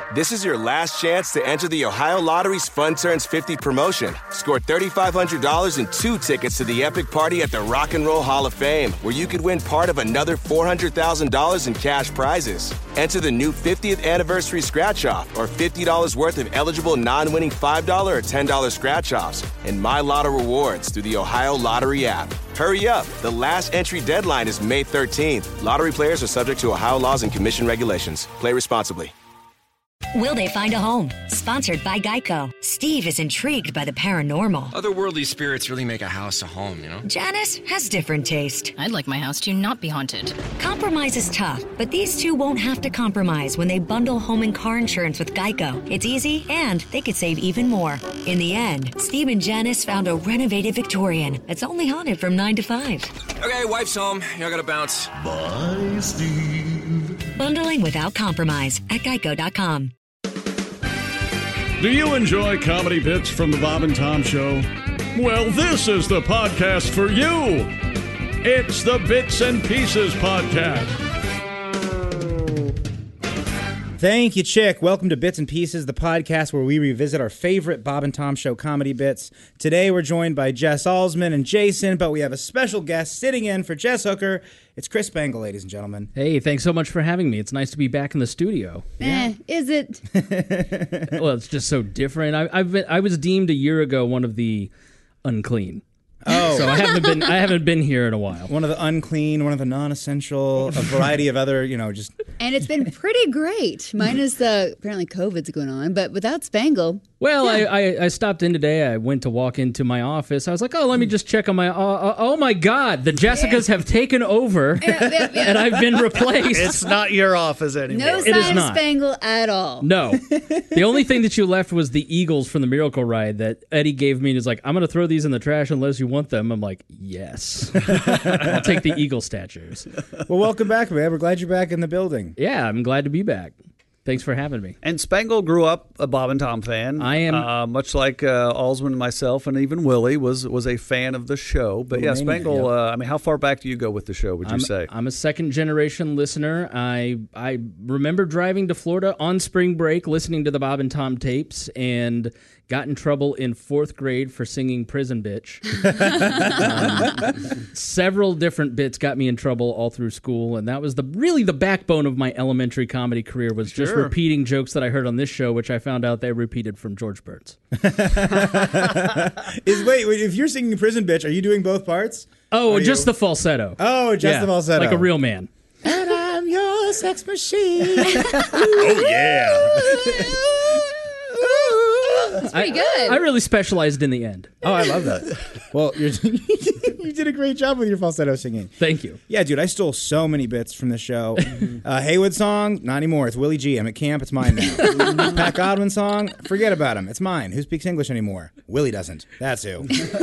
This is your last chance to enter the Ohio Lottery's Fun Turns 50 promotion. Score $3,500 and 2 tickets to the epic party at the Rock and Roll Hall of Fame, where you could win part of another $400,000 in cash prizes. Enter the new 50th anniversary scratch-off or $50 worth of eligible non-winning $5 or $10 scratch-offs and My Lotto rewards through the Ohio Lottery app. Hurry up. The last entry deadline is May 13th. Lottery players are subject to Ohio laws and commission regulations. Play responsibly. Will they find a home? Sponsored by Geico. Steve is intrigued by the paranormal. Otherworldly spirits really make a house a home, you know? Janice has different taste. I'd like my house to not be haunted. Compromise is tough, but these two won't have to compromise when they bundle home and car insurance with Geico. It's easy, and they could save even more. In the end, Steve and Janice found a renovated Victorian that's only haunted from 9 to 5. Okay, wife's home. I gotta bounce. Bye, Steve. Bundling without compromise at Geico.com. Do you enjoy comedy bits from the Bob and Tom Show? Well, this is the podcast for you. It's the Bits and Pieces Podcast. Thank you, Chick. Welcome to Bits and Pieces, the podcast where we revisit our favorite Bob and Tom Show comedy bits. Today we're joined by Jess Alsman and Jason, but we have a special guest sitting in for Jess Hooker. It's Chris Spangle, ladies and gentlemen. Hey, thanks so much for having me. It's nice to be back in the studio. Is it? Well, it's just so different. I was deemed a year ago one of the unclean. Oh, so I haven't been here in a while. One of the unclean, one of the non-essential, a variety of other, just. And it's been pretty great. Minus the apparently COVID's going on, but without Spangle. Well, I stopped in today. I went to walk into my office. I was like, let me just check on my. Oh my God, the Jessicas have taken over, and I've been replaced. It's not your office anymore. No sign of Spangle at all. No, the only thing that you left was the Eagles from the Miracle Ride that Eddie gave me. And he's like, I'm going to throw these in the trash unless you want them. I'm like, yes, I'll take the Eagle statues. Well, welcome back, man. We're glad you're back in the building. Yeah, I'm glad to be back. Thanks for having me. And Spangle grew up a Bob and Tom fan. I am. Much like Alsman and myself, and even Willie was a fan of the show. But yeah, Spangle, how far back do you go with the show, would you say? I'm a second-generation listener. I remember driving to Florida on spring break, listening to the Bob and Tom tapes, and got in trouble in 4th grade for singing Prison Bitch. Several different bits got me in trouble all through school, and that was really the backbone of my elementary comedy career was just repeating jokes that I heard on this show, which I found out they repeated from George Burns. Wait, if you're singing Prison Bitch, are you doing both parts? Oh, just the falsetto. Oh, just the falsetto. Like a real man. And I'm your sex machine. Oh, yeah. That's pretty good. I really specialized in the end. Oh, I love that. Well, you did a great job with your falsetto singing. Thank you. Yeah, dude, I stole so many bits from the show. Haywood song, not anymore. It's Willie G. I'm at camp. It's mine now. Pat Godwin song, forget about him. It's mine. Who speaks English anymore? Willie doesn't. That's who.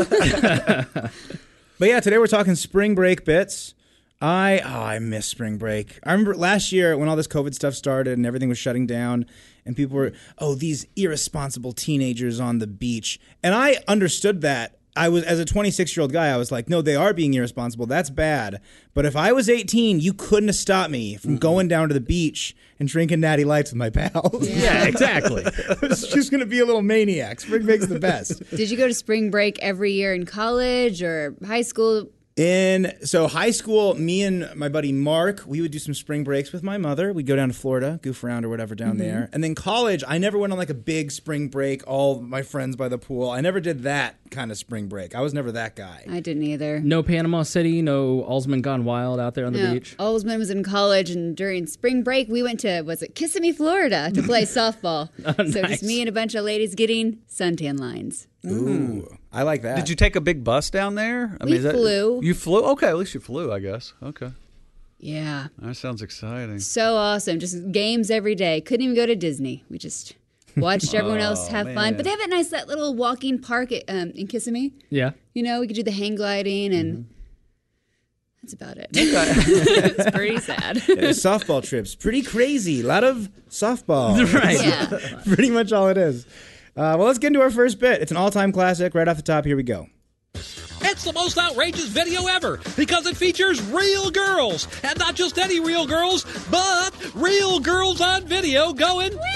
But yeah, today we're talking spring break bits. I miss spring break. I remember last year when all this COVID stuff started and everything was shutting down and people were, these irresponsible teenagers on the beach. And I understood that. As a 26-year-old guy, I was like, no, they are being irresponsible. That's bad. But if I was 18, you couldn't have stopped me from going down to the beach and drinking Natty Lights with my pals. Yeah, exactly. I was just going to be a little maniac. Spring break's the best. Did you go to spring break every year in college or high school? So high school, me and my buddy Mark, we would do some spring breaks with my mother. We'd go down to Florida, goof around or whatever down there. And then college, I never went on like a big spring break, all my friends by the pool. I never did that kind of spring break. I was never that guy. I didn't either. No Panama City, no Alsman Gone Wild out there on the beach? Alsman was in college, and during spring break, we went to, Kissimmee, Florida to play softball. So nice. just me and a bunch of ladies getting suntan lines. Ooh, I like that. Did you take a big bus down there? We flew. You flew? Okay, at least you flew, I guess. Okay. Yeah. That sounds exciting. So awesome. Just games every day. Couldn't even go to Disney. We just watched everyone else have fun. But they have that little walking park in Kissimmee. Yeah. We could do the hang gliding and that's about it. It's pretty sad. Softball trips. Pretty crazy. A lot of softball. Right. Yeah. Pretty much all it is. Well, let's get into our first bit. It's an all-time classic. Right off the top, here we go. It's the most outrageous video ever because it features real girls. And not just any real girls, but real girls on video going, woo!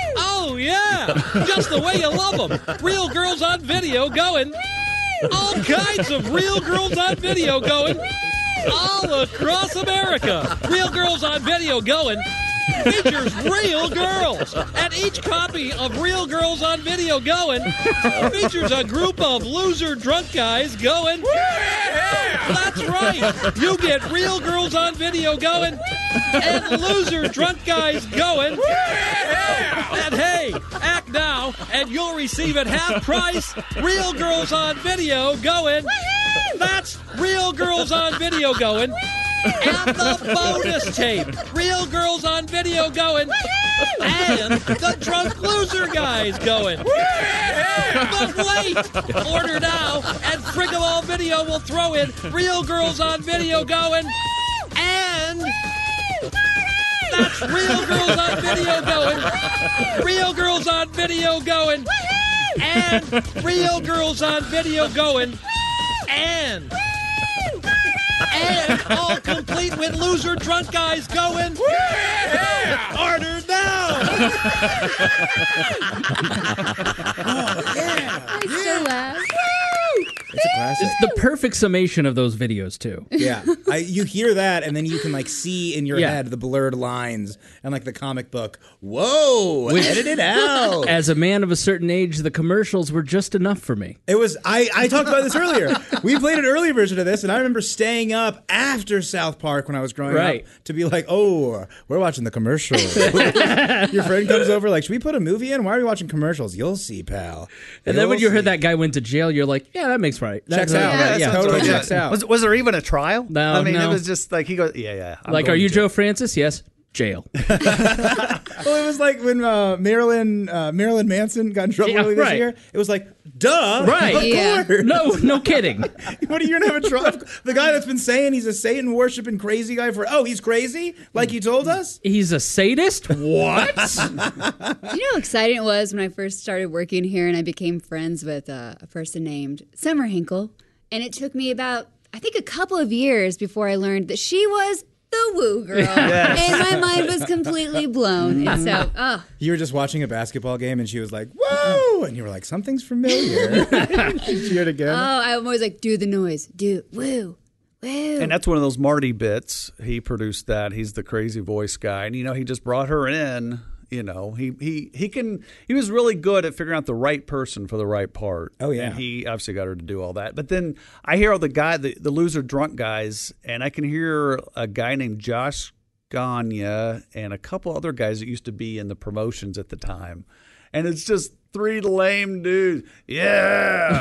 Oh, yeah. Just the way you love them. Real Girls on Video going. All kinds of Real Girls on Video going. All across America. Real Girls on Video going features real girls. And each copy of Real Girls on Video going features a group of loser drunk guys going. That's right. You get Real Girls on Video going and loser drunk guys going. And hey, act now and you'll receive at half price Real Girls on Video going. That's Real Girls on Video going. And the bonus tape, Real Girls on Video going, and the Drunk Loser guys going. But wait! Order now, and Frickalall Video will throw in Real Girls on Video going, and that's Real Girls on Video going, Real Girls on Video going, and Real Girls on Video going, and all complete with loser drunk guys going. Order now. Oh, yeah. I still laugh. It's a classic. It's the perfect summation of those videos, too. Yeah. You hear that, and then you can, see in your head the blurred lines and, the comic book. Whoa! Edit it out! As a man of a certain age, the commercials were just enough for me. It was... I talked about this earlier. We played an early version of this, and I remember staying up after South Park when I was growing up to be like, oh, we're watching the commercial. Your friend comes over should we put a movie in? Why are we watching commercials? You'll see, pal. And then when you heard that guy went to jail, you're like, yeah, that makes right. Checks out. Yeah, totally checks out. Was there even a trial? No, I mean, no. it was just he goes, yeah. Are you Joe Francis? Yes. Jail. Well, it was like when Marilyn Manson got in trouble earlier this year. It was like, duh. Right. Of course. No kidding. What are you going to have a trouble? The guy that's been saying he's a Satan-worshiping crazy guy he's crazy? Like you told us? He's a sadist? What? Do you know how exciting it was when I first started working here and I became friends with a person named Summer Hinkle? And it took me about, I think, a couple of years before I learned that she was the woo girl. Yes. And my mind was completely blown. And so, You were just watching a basketball game and she was like, woo! And you were like, something's familiar. She cheered again. I'm always like, do the noise. Do woo. Woo. And that's one of those Marty bits. He produced that. He's the crazy voice guy. And, he just brought her in. He was really good at figuring out the right person for the right part. Oh, yeah. And he obviously got her to do all that. But then I hear all the loser drunk guys, and I can hear a guy named Josh Gagne and a couple other guys that used to be in the promotions at the time. And it's just three lame dudes. Yeah.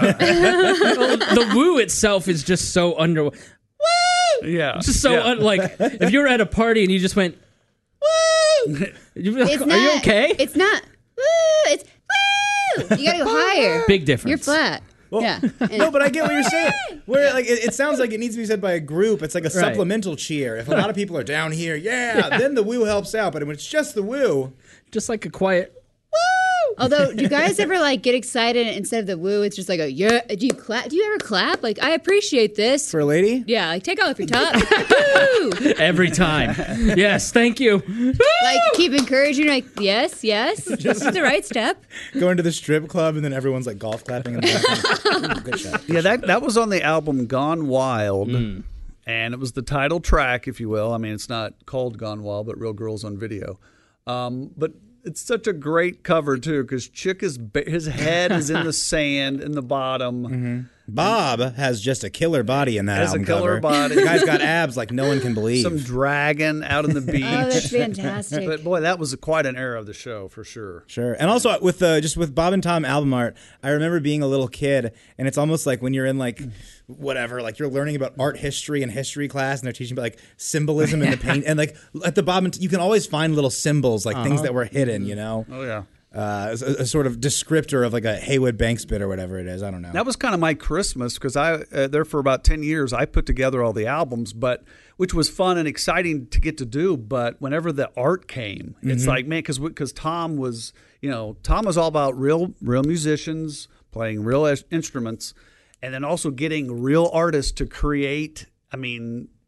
The woo itself is just so under. Woo! Yeah. It's just so if you were at a party and you just went, woo! Are you okay? It's not woo. It's woo. You gotta go higher. Big difference. You're flat. Well, yeah. No, but I get what you're saying. Where it sounds like it needs to be said by a group. It's like a supplemental cheer. If a lot of people are down here, then the woo helps out. But when it's just the woo, just like a quiet woo. Although, do you guys ever get excited instead of the woo? It's just like a yeah. Do you clap? Do you ever clap? I appreciate this for a lady. Yeah, take off your top. Woo! Every time. Yes, thank you. Keep encouraging. Yes. This is the right step. Going to the strip club and then everyone's golf clapping in the background. Good shot. Yeah, that was on the album Gone Wild. And it was the title track, if you will. I mean, it's not called Gone Wild, but Real Girls on Video. But it's such a great cover, too, because Chick his head is in the sand in the bottom. Mm-hmm. Bob has just a killer body in that album cover. Has a killer body. The guy's got abs like no one can believe. Some dragon out on the beach. Oh, that's fantastic. But, boy, that was quite an era of the show, for sure. Sure. And also, with Bob and Tom album art, I remember being a little kid, and it's almost like when you're in, whatever, you're learning about art history in history class, and they're teaching about, symbolism in the paint. And, at the Bob and you can always find little symbols, things that were hidden, Oh, yeah. A sort of descriptor of a Haywood Banks bit or whatever it is. I don't know. That was kind of my Christmas because I there for about 10 years I put together all the albums, which was fun and exciting to get to do. But whenever the art came, it's like, man, because Tom was all about real musicians playing real instruments, and then also getting real artists to create. I mean,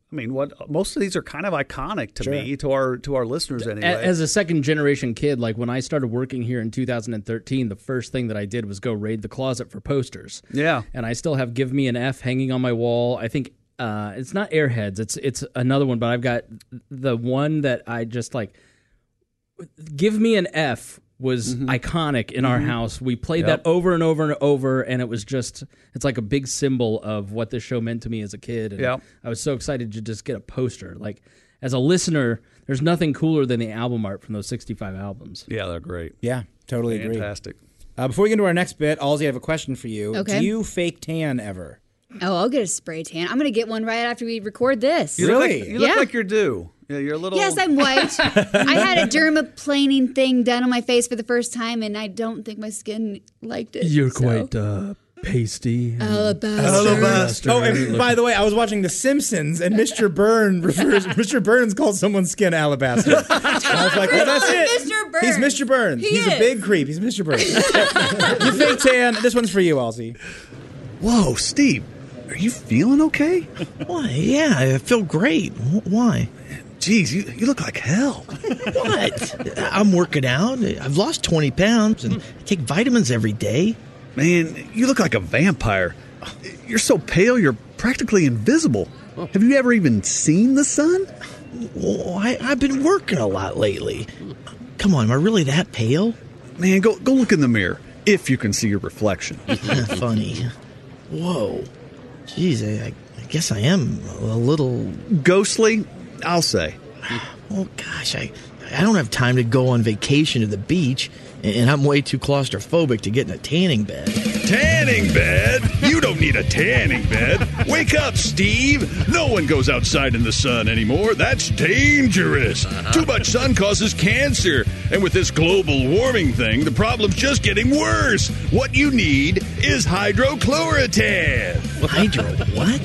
I mean, most of these are kind of iconic to me, to our listeners anyway. As a second generation kid, like when I started working here in 2013, the first thing that I did was go raid the closet for posters. Yeah. And I still have Give Me an F hanging on my wall. I think it's not Airheads, it's another one, but I've got the one that I just like. Give Me an F was iconic in our house. We played that over and over and over, and it was just, it's like a big symbol of what this show meant to me as a kid. And I was so excited to just get a poster. Like, as a listener, there's nothing cooler than the album art from those 65 albums. Yeah, they're great. Yeah, totally agree. Fantastic. Before we get into our next bit, Alzi, I have a question for you. Okay. Do you fake tan ever? Oh, I'll get a spray tan. I'm going to get one right after we record this. You look like you're due. Yeah, you're a little... Yes, I'm white. I had a dermaplaning thing done on my face for the first time, and I don't think my skin liked it. You're quite pasty. Alabaster. Oh, and by the way, I was watching The Simpsons, and Mr. Burns called someone's skin alabaster. And I was like, well, that's it. Mr. Burns. He's Mr. Burns. He's a big creep. He's Mr. Burns. You fake tan. This one's for you, Alzi. Whoa, Steve. Are you feeling okay? Why, yeah, I feel great. Why? Jeez, you look like hell. What? I'm working out. I've lost 20 pounds and I take vitamins every day. Man, you look like a vampire. You're so pale, you're practically invisible. Have you ever even seen the sun? Well, I've been working a lot lately. Come on, am I really that pale? Man, go look in the mirror, if you can see your reflection. Funny. Whoa. Jeez, I guess I am a little... Ghostly, I'll say. Oh, gosh, I don't have time to go on vacation to the beach, and I'm way too claustrophobic to get in a tanning bed. Tanning bed? You don't need a tanning bed. Wake up, Steve. No one goes outside in the sun anymore. That's dangerous. Too much sun causes cancer. And with this global warming thing, the problem's just getting worse. What you need is hydrochlorotan. Hydro what?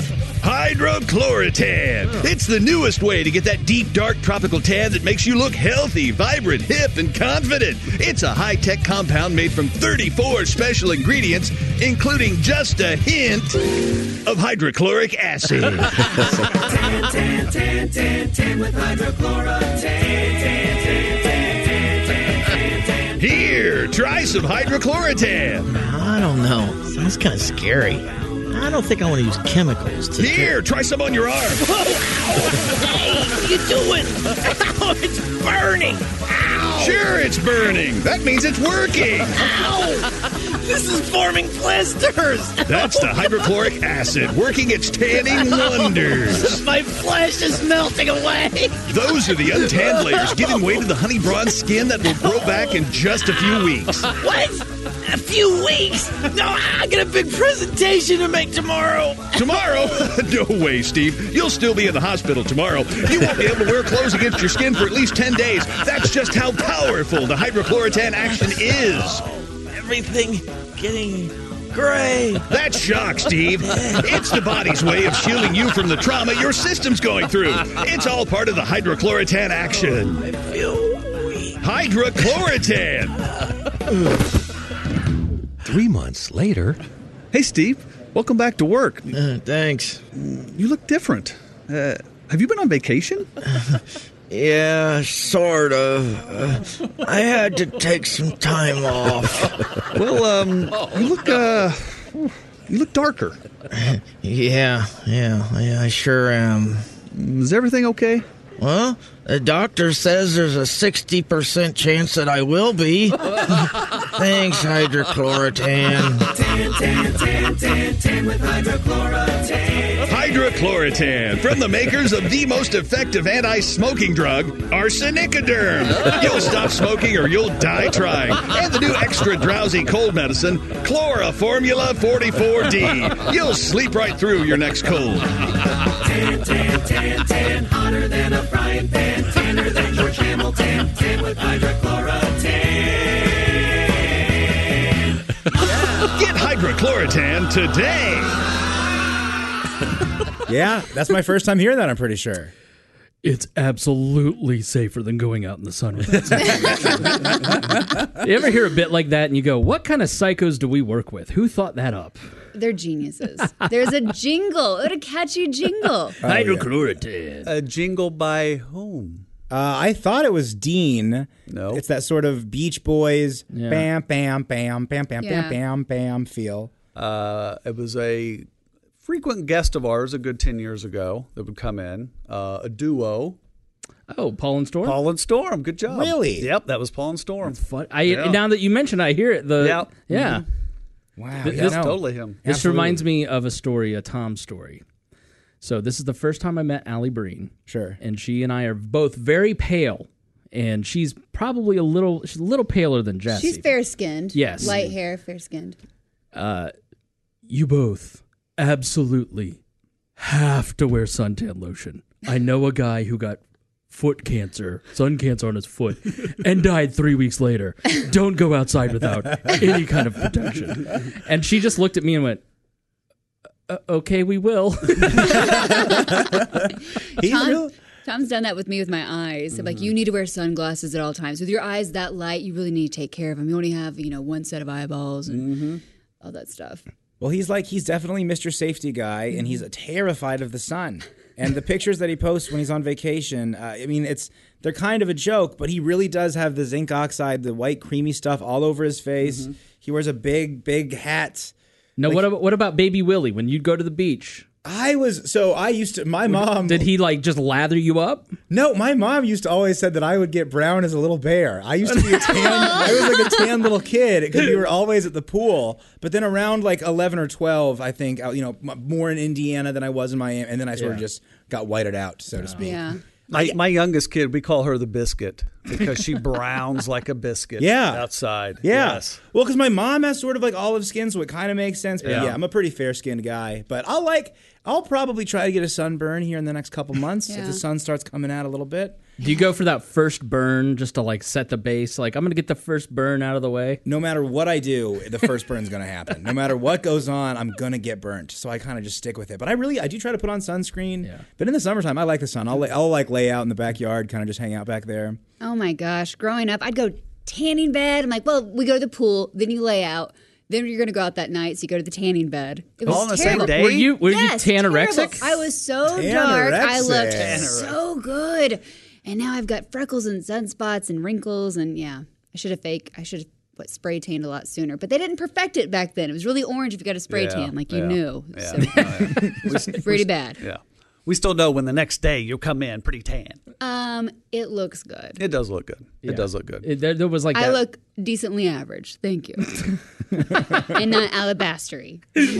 Hydrochlorotan. It's the newest way to get that deep, dark tropical tan that makes you look healthy, vibrant, hip, and confident. It's a high-tech compound made from 34 special ingredients, including just a hint of hydrochloric acid. Tan with hydrochlorotan. Here, try some hydrochlorotan. I don't know. Sounds kind of scary. I don't think I want to use chemicals. Here, try some on your arm. Hey, what are you doing? Oh, it's burning. Ow. Sure, it's burning. That means it's working. Ow. This is forming blisters. That's the hydrochloric acid working its tanning wonders. My flesh is melting away. Those are the untanned layers giving way to the honey bronze skin that will grow back in just a few weeks. What? A few weeks? No, I got a big presentation to make tomorrow. Tomorrow? No way, Steve. You'll still be in the hospital tomorrow. You won't be able to wear clothes against your skin for at least 10 days. That's just how powerful the hydrochlorotan action is. Everything getting gray. That's shock, Steve. It's the body's way of shielding you from the trauma your system's going through. It's all part of the hydrochlorotan action. I feel weak. Hydrochlorotan. 3 months later. Hey, Steve. Welcome back to work. Thanks. You look different. Have you been on vacation? Yeah, sort of. I had to take some time off. Well, you look darker. Yeah, I sure am. Is everything okay? Well, the doctor says there's a 60% chance that I will be. Thanks, hydrochlorotan. Tan with hydrochlorotan. Hydrochlorotan, from the makers of the most effective anti-smoking drug, Arsenicoderm. You'll stop smoking or you'll die trying. And the new extra drowsy cold medicine, Chloroformula 44D. You'll sleep right through your next cold. Tan, hotter than a frying pan, tanner than George Hamilton, tan with hydrochlorotan. Get hydrochlorotan today. Yeah, that's my first time hearing that, I'm pretty sure. It's absolutely safer than going out in the sun with it. You ever hear a bit like that and you go, what kind of psychos do we work with? Who thought that up? They're geniuses. There's a jingle. What a catchy jingle. Hydrochlorotan. A jingle by whom? I thought it was Dean. No. It's that sort of Beach Boys, Yeah. bam, bam, bam, bam, bam, Yeah. bam, bam, bam feel. It was a frequent guest of ours a good 10 years ago that would come in. A duo. Oh, Paul and Storm? Paul and Storm. Good job. Really? Yep, that was Paul and Storm. Fun. Yeah. Now that you mention it, I hear it. Yeah. Yeah. Wow. That's totally him. This Absolutely. reminds me of a story, a Tom story. So this is the first time I met Allie Breen. Sure. And she and I are both very pale. And she's probably a little paler than Jesse. She's fair-skinned. Yes. Light hair, fair-skinned. You both absolutely have to wear suntan lotion. I know a guy who got foot cancer, sun cancer on his foot, and died 3 weeks later. Don't go outside without any kind of protection. And she just looked at me and went, okay, we will. Tom's done that with me with my eyes. Like, you need to wear sunglasses at all times. With your eyes that light, you really need to take care of them. You only have, one set of eyeballs and all that stuff. Well, he's definitely Mr. Safety Guy, and he's terrified of the sun. And the pictures that he posts when he's on vacation, they're kind of a joke, but he really does have the zinc oxide, the white creamy stuff all over his face. He wears a big hat. No, what about Baby Willie when you'd go to the beach? My mom... Did he just lather you up? No, my mom used to always said that I would get brown as a little bear. I used to be I was like a tan little kid because we were always at the pool. But then around 11 or 12, I think, more in Indiana than I was in Miami. And then I sort of just got whited out, so to speak. Yeah. My youngest kid, we call her the biscuit because she browns like a biscuit outside. Yeah. Yes. Well, because my mom has sort of olive skin, so it kind of makes sense. But Yeah. I'm a pretty fair-skinned guy. But I'll probably try to get a sunburn here in the next couple months if the sun starts coming out a little bit. Do you go for that first burn just to set the base? I'm going to get the first burn out of the way? No matter what I do, the first burn's going to happen. No matter what goes on, I'm going to get burnt. So I kind of just stick with it. But I do try to put on sunscreen. Yeah. But in the summertime, I like the sun. I'll lay out in the backyard, kind of just hang out back there. Oh my gosh. Growing up, I'd go tanning bed. I'm like, well, we go to the pool, then you lay out. Then you're going to go out that night, so you go to the tanning bed. It was all on the terrible. same day? Were you Yes, tanorexic? terrible. I was so dark. I looked so good. And now I've got freckles and sunspots and wrinkles. And I should have spray tanned a lot sooner. But they didn't perfect it back then. It was really orange if you got a spray tan, you knew. Yeah. So it's pretty bad. Yeah. We still know when the next day you'll come in pretty tan. It looks good. It does look good. It does look good. There was I look decently average. Thank you. And not alabastery.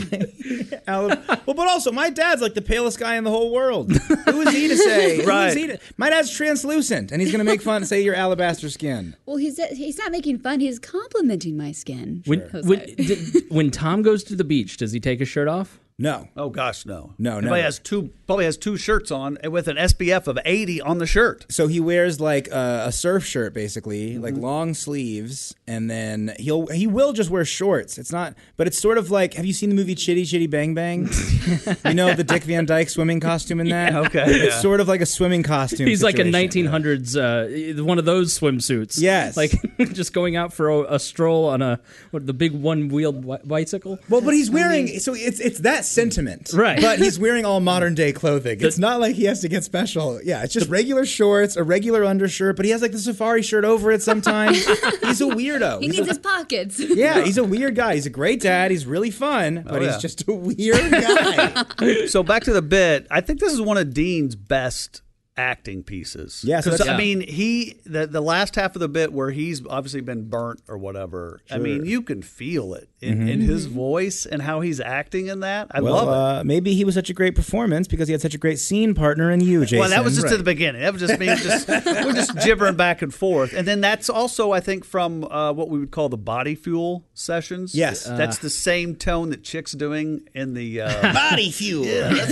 Well, but also, my dad's the palest guy in the whole world. Who is he to say? Right. My dad's translucent, and he's going to make fun and say you're alabaster skin. Well, he's not making fun. He's complimenting my skin. When Tom goes to the beach, does he take his shirt off? No. Oh gosh, no. No, He probably has two shirts on with an SPF of 80 on the shirt. So he wears a surf shirt, basically, long sleeves, and then he will just wear shorts. It's not, but it's sort of have you seen the movie Chitty Chitty Bang Bang? The Dick Van Dyke swimming costume in that? Yeah, okay. It's sort of like a swimming costume. He's like a situation. 1900s, one of those swimsuits. Yes. Just going out for a stroll on the big one-wheeled bicycle. Well, but he's wearing, so it's that sentiment. Right. But he's wearing all modern day clothing. It's not like he has to get special. Yeah, it's just regular shorts, a regular undershirt, but he has the safari shirt over it sometimes. He's a weirdo. He needs his pockets. Yeah, he's a weird guy. He's a great dad. He's really fun, but he's just a weird guy. So back to the bit. I think this is one of Dean's best acting pieces. Yes, because the last half of the bit where he's obviously been burnt or whatever. Sure. I mean, you can feel it in his voice and how he's acting in that. I love it. Maybe he was such a great performance because he had such a great scene partner in you, Jason. Well, that was just at the beginning. That was just me. We're just gibbering back and forth, and then that's also, I think, from what we would call the body fuel sessions. Yes, that's the same tone that Chick's doing in the body fuel.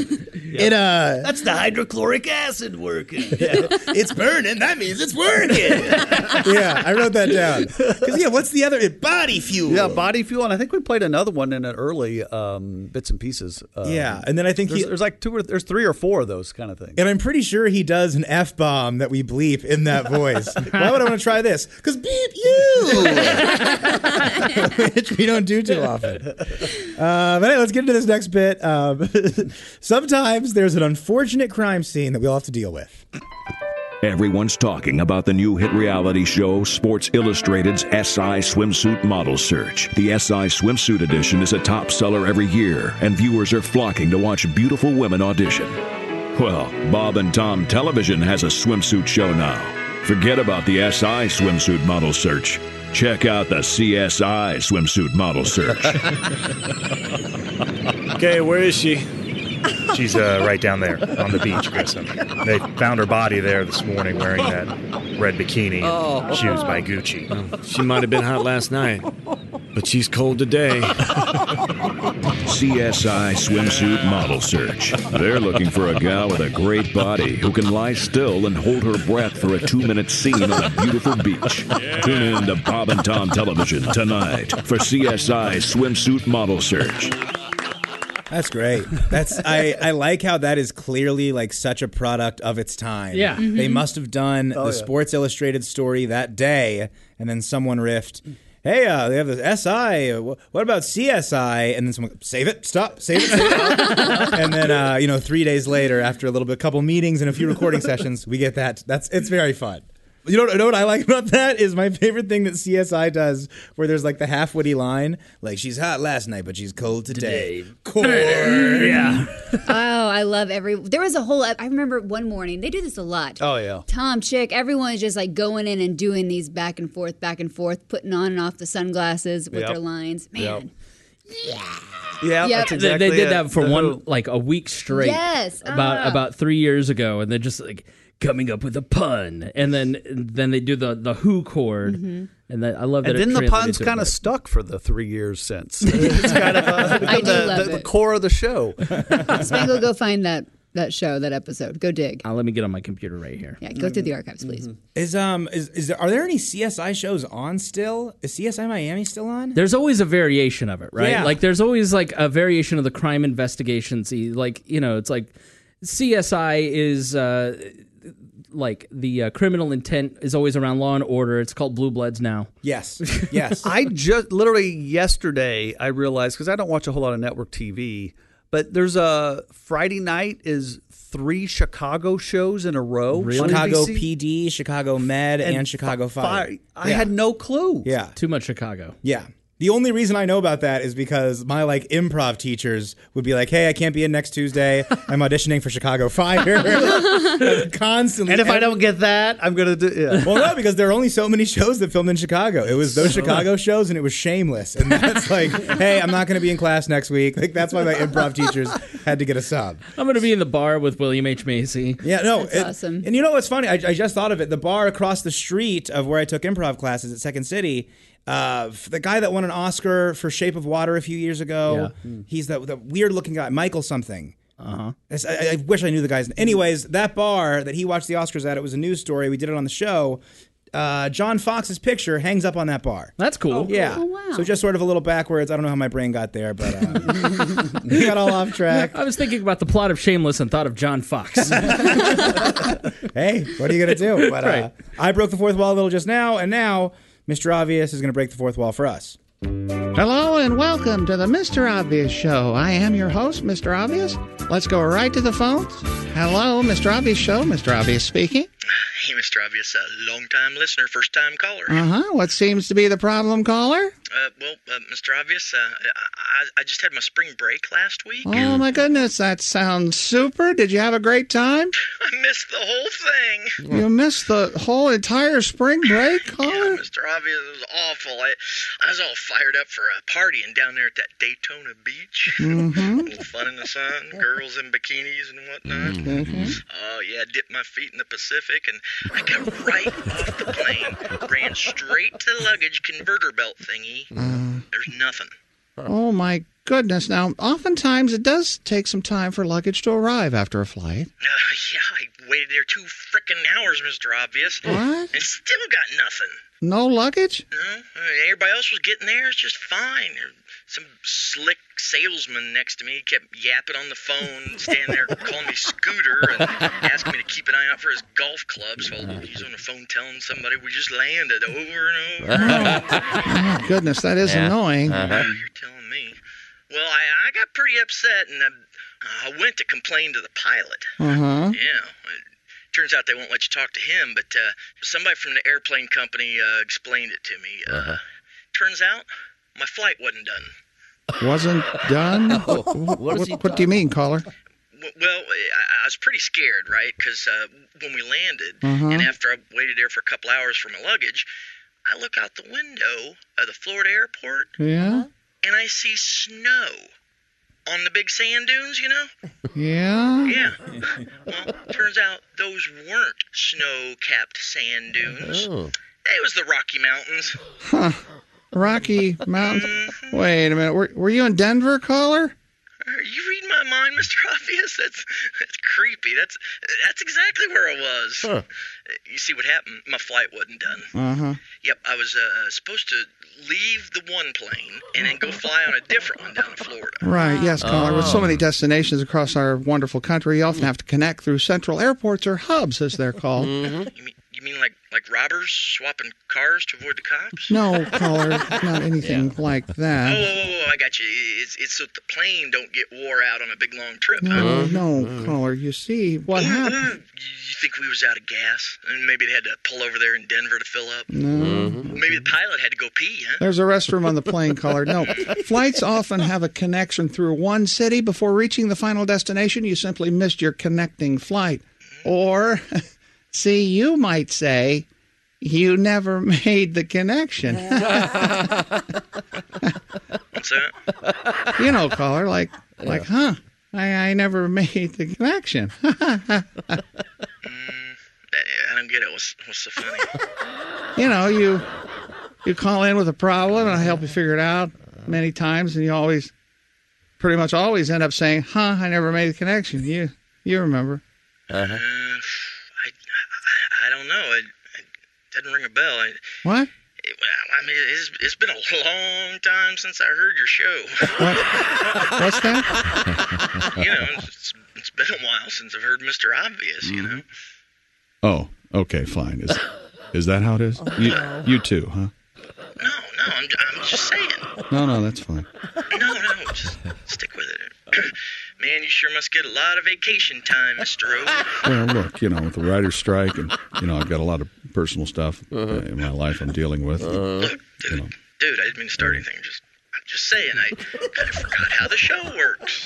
That's the hydrochloric acid working. Yeah. It's burning. That means it's working. Yeah, I wrote that down. Because what's the other? Body fuel. Yeah, body fuel, and I think we played another one in an early bits and pieces. And then I think there's 3 or 4 of those kind of things. And I'm pretty sure he does an F-bomb that we bleep in that voice. Why would I want to try this? Because beep you, which we don't do too often. But hey, let's get into this next bit. Sometimes there's an unfortunate crime scene that we all have to deal with. Everyone's talking about the new hit reality show, Sports Illustrated's SI Swimsuit Model Search. The SI Swimsuit Edition is a top seller every year, and viewers are flocking to watch beautiful women audition. Well, Bob and Tom Television has a swimsuit show now. Forget about the SI Swimsuit Model Search. Check out the CSI Swimsuit Model Search. Okay, where is she? She's right down there on the beach, Grissom. They found her body there this morning wearing that red bikini and shoes by Gucci. She might have been hot last night, but she's cold today. CSI Swimsuit Model Search. They're looking for a gal with a great body who can lie still and hold her breath for a 2-minute scene on a beautiful beach. Tune in to Bob and Tom Television tonight for CSI Swimsuit Model Search. That's great. I like how that is clearly like such a product of its time. Yeah. Mm-hmm. They must have done the Sports Illustrated story that day, and then someone riffed, hey, they have this SI. What about CSI? And then someone, save it, stop, save it. And then, 3 days later, after a couple meetings and a few recording sessions, we get that. It's very fun. You know what I like about that is my favorite thing that CSI does, where there's like the half-witty line, like, she's hot last night, but she's cold today. Yeah. Oh, I love there was a whole, I remember one morning, they do this a lot. Oh, yeah. Tom, Chick, everyone is just like going in and doing these back and forth, putting on and off the sunglasses with their lines. Man. Yeah, Yep. that's exactly They did it. that for a week straight. Yes. About 3 years ago, and they're just like coming up with a pun, and then they do the who chord, and then I love that. And then it the pun's translated kind to- of stuck for the 3 years since. It's kind of I do love the it. core of the show. Spangle, go find that show, that episode. Go dig. Let me get on my computer right here. Yeah, go through the archives, please. Are there any CSI shows on still? Is CSI Miami still on? There's always a variation of it, right? Yeah. Like there's always like a variation of the crime investigations. Like, it's like CSI is like the criminal intent is always around Law and Order. It's called Blue Bloods now. Yes. I just literally yesterday I realized, because I don't watch a whole lot of network TV, but there's a Friday night is 3 Chicago shows in a row. Really? on Chicago NBC. PD, Chicago Med, and Chicago Fire. I had no clue. Yeah. Too much Chicago. Yeah. The only reason I know about that is because my improv teachers would be like, "Hey, I can't be in next Tuesday. I'm auditioning for Chicago Fire." Constantly. And if I don't get that, I'm going to do yeah. Well, no, because there are only so many shows that filmed in Chicago. It was those Chicago shows, and it was Shameless. And that's like, hey, I'm not going to be in class next week. Like, that's why my improv teachers had to get a sub. I'm going to be in the bar with William H. Macy. Yeah, no. That's awesome. And you know what's funny? I just thought of it. The bar across the street of where I took improv classes at Second City, the guy that won an Oscar for Shape of Water a few years ago, he's the weird-looking guy, Michael something. I wish I knew the guy's name. Anyways, that bar that he watched the Oscars at, it was a news story. We did it on the show. John Fox's picture hangs up on that bar. That's cool. Yeah. Oh, wow. So just sort of a little backwards. I don't know how my brain got there, but we got all off track. I was thinking about the plot of Shameless and thought of John Fox. Hey, what are you going to do? But Right. I broke the fourth wall a little just now, and now Mr. Obvious is going to break the fourth wall for us. Hello and welcome to the Mr. Obvious Show. I am your host, Mr. Obvious. Let's go right to the phones. Hello, Mr. Obvious Show. Mr. Obvious speaking. Hey, Mr. Obvious, long-time listener, first-time caller. What seems to be the problem, caller? Mr. Obvious, I just had my spring break last week. Oh, my goodness, that sounds super. Did you have a great time? I missed the whole thing. You missed the whole entire spring break, caller? Yeah, Mr. Obvious, it was awful. I was all fired up for a partying down there at that Daytona Beach. A little fun in the sun, girls in bikinis and whatnot. Oh, yeah, dipped my feet in the Pacific, and I got right off the plane, ran straight to the luggage converter belt thingy. There's nothing. Oh, my goodness. Now, oftentimes it does take some time for luggage to arrive after a flight. Yeah, I waited there 2 frickin' hours, Mr. Obvious. What? And still got nothing. No luggage? No, everybody else was getting there. It's just fine. Some slick salesman next to me kept yapping on the phone, standing there calling me Scooter and asking me to keep an eye out for his golf clubs while he's on the phone telling somebody we just landed over and over. Oh, my goodness, that is annoying. You're telling me. Well, I got pretty upset, and I went to complain to the pilot. Uh-huh. Yeah. Turns out they won't let you talk to him, but somebody from the airplane company explained it to me. Turns out my flight wasn't done. Wasn't done? What do you mean, caller? Well, I was pretty scared, right? Because when we landed, and after I waited there for a couple hours for my luggage, I look out the window of the Florida airport, Yeah? and I see snow on the big sand dunes, you know? Yeah? Yeah. Well, turns out those weren't snow-capped sand dunes. It was the Rocky Mountains. Huh. Rocky Mountains. Wait a minute. Were you in Denver, caller? You read my mind, Mr. Obvious? That's creepy. That's exactly where I was. Huh. You see what happened? My flight wasn't done. Uh-huh. Yep, I was supposed to leave the one plane and then go fly on a different one down in Florida. Right, yes, caller. With so many destinations across our wonderful country, you often have to connect through central airports, or hubs, as they're called. You mean like robbers swapping cars to avoid the cops? No, caller, not anything like that. Oh, I got you. It's so the plane don't get wore out on a big long trip. No, caller. You see, what happened? You think we was out of gas? And maybe they had to pull over there in Denver to fill up? No. Maybe the pilot had to go pee, huh? There's a restroom on the plane, caller. No. Flights often have a connection through one city. Before reaching the final destination, you simply missed your connecting flight. Or, see, you might say, you never made the connection. What's that? You know, caller, like, huh? I never made the connection. I don't get it. What's so funny? You know, you call in with a problem, and I help you figure it out many times, and you pretty much always end up saying, huh, I never made the connection. You remember. I don't know. It doesn't ring a bell. What? I mean, it's been a long time since I heard your show. What's that? You know, it's been a while since I've heard Mr. Obvious, you know? Oh, okay, fine. Is that how it is? You too, huh? No, I'm just saying. No, that's fine. No, just stick with it. Man, you sure must get a lot of vacation time, Mr. O. Well, look, with the writer's strike, and I've got a lot of personal stuff in my life I'm dealing with. Look, dude, I didn't mean to start anything. I'm just saying, I kind of forgot how the show works.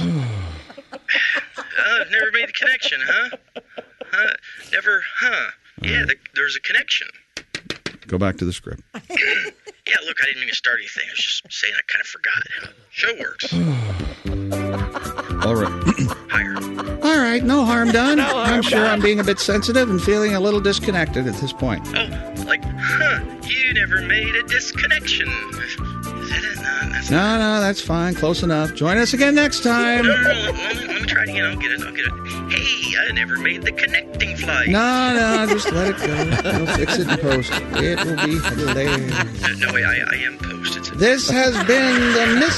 I've never made the connection, huh? Never, huh? Yeah, there's a connection. Go back to the script. Yeah, look, I didn't mean to start anything. I was just saying I kind of forgot how the show works. All right. All right, no harm done. I'm sure I'm being a bit sensitive and feeling a little disconnected at this point. Oh, like, you never made a disconnection. Is that it? No, that's fine. Close enough. Join us again next time. No, let me try it again. I'll get it. Hey, I never made the connecting flight. No, just let it go. We'll fix it in post. It will be hilarious. No, I am post. This has been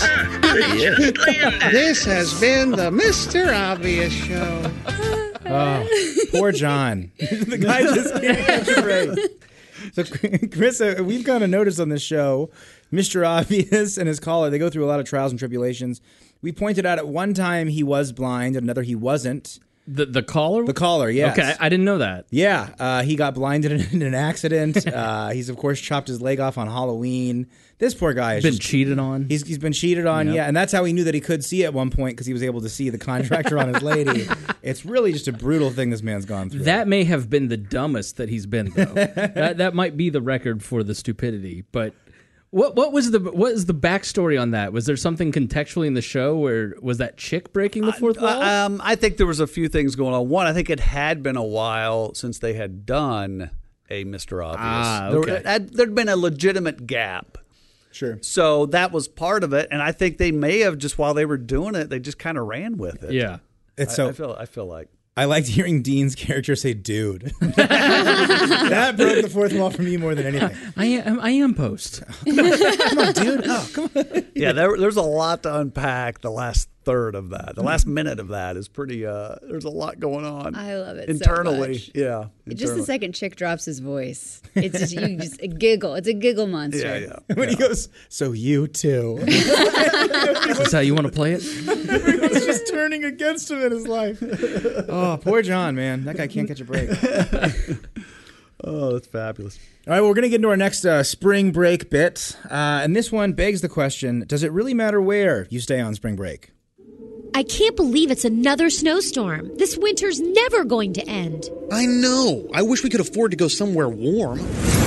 the Mr. Obvious Show. Oh, poor John. The guy just can't catch a break. So, Chris, we've kind of noticed on this show, Mr. Obvious and his caller, they go through a lot of trials and tribulations. We pointed out at one time he was blind, at another he wasn't. The caller? The caller, yes. Okay, I didn't know that. Yeah, he got blinded in an accident. He's, of course, chopped his leg off on Halloween. This poor guy has been cheated on. He's been cheated on, Yep. yeah. And that's how he knew that he could see at one point, because he was able to see the contractor on his lady. It's really just a brutal thing this man's gone through. That may have been the dumbest that he's been, though. that might be the record for the stupidity. But what was the backstory on that? Was there something contextually in the show, where was that chick breaking the fourth wall? I think there was a few things going on. One, I think it had been a while since they had done a Mr. Obvious. Okay. There'd been a legitimate gap. Sure. So that was part of it, and I think they may have just while they were doing it, they just kind of ran with it. Yeah. I feel like I liked hearing Dean's character say "dude." That broke the fourth wall for me more than anything. I am post. Come on, dude. Oh, come on. Yeah, there's a lot to unpack. The last third of that, the last minute of that is pretty. There's a lot going on. I love it internally. So much. Yeah, just the second Chick drops his voice, it's just you just a giggle. It's a giggle monster. Yeah. When he goes, "So you too." Is this how you want to play it? Everyone's just turning against him in his life. Oh, poor John, man. That guy can't catch a break. Oh, that's fabulous. All right, well, we're going to get into our next spring break bit. And this one begs the question, does it really matter where you stay on spring break? I can't believe it's another snowstorm. This winter's never going to end. I know. I wish we could afford to go somewhere warm.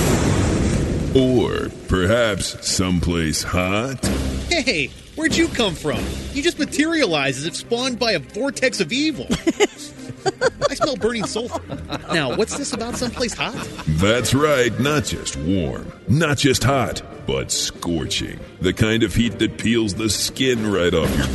Or perhaps someplace hot. Hey, where'd you come from? You just materialized as if spawned by a vortex of evil. I smell burning sulfur. Now, what's this about someplace hot? That's right, not just warm, not just hot, but scorching. The kind of heat that peels the skin right off your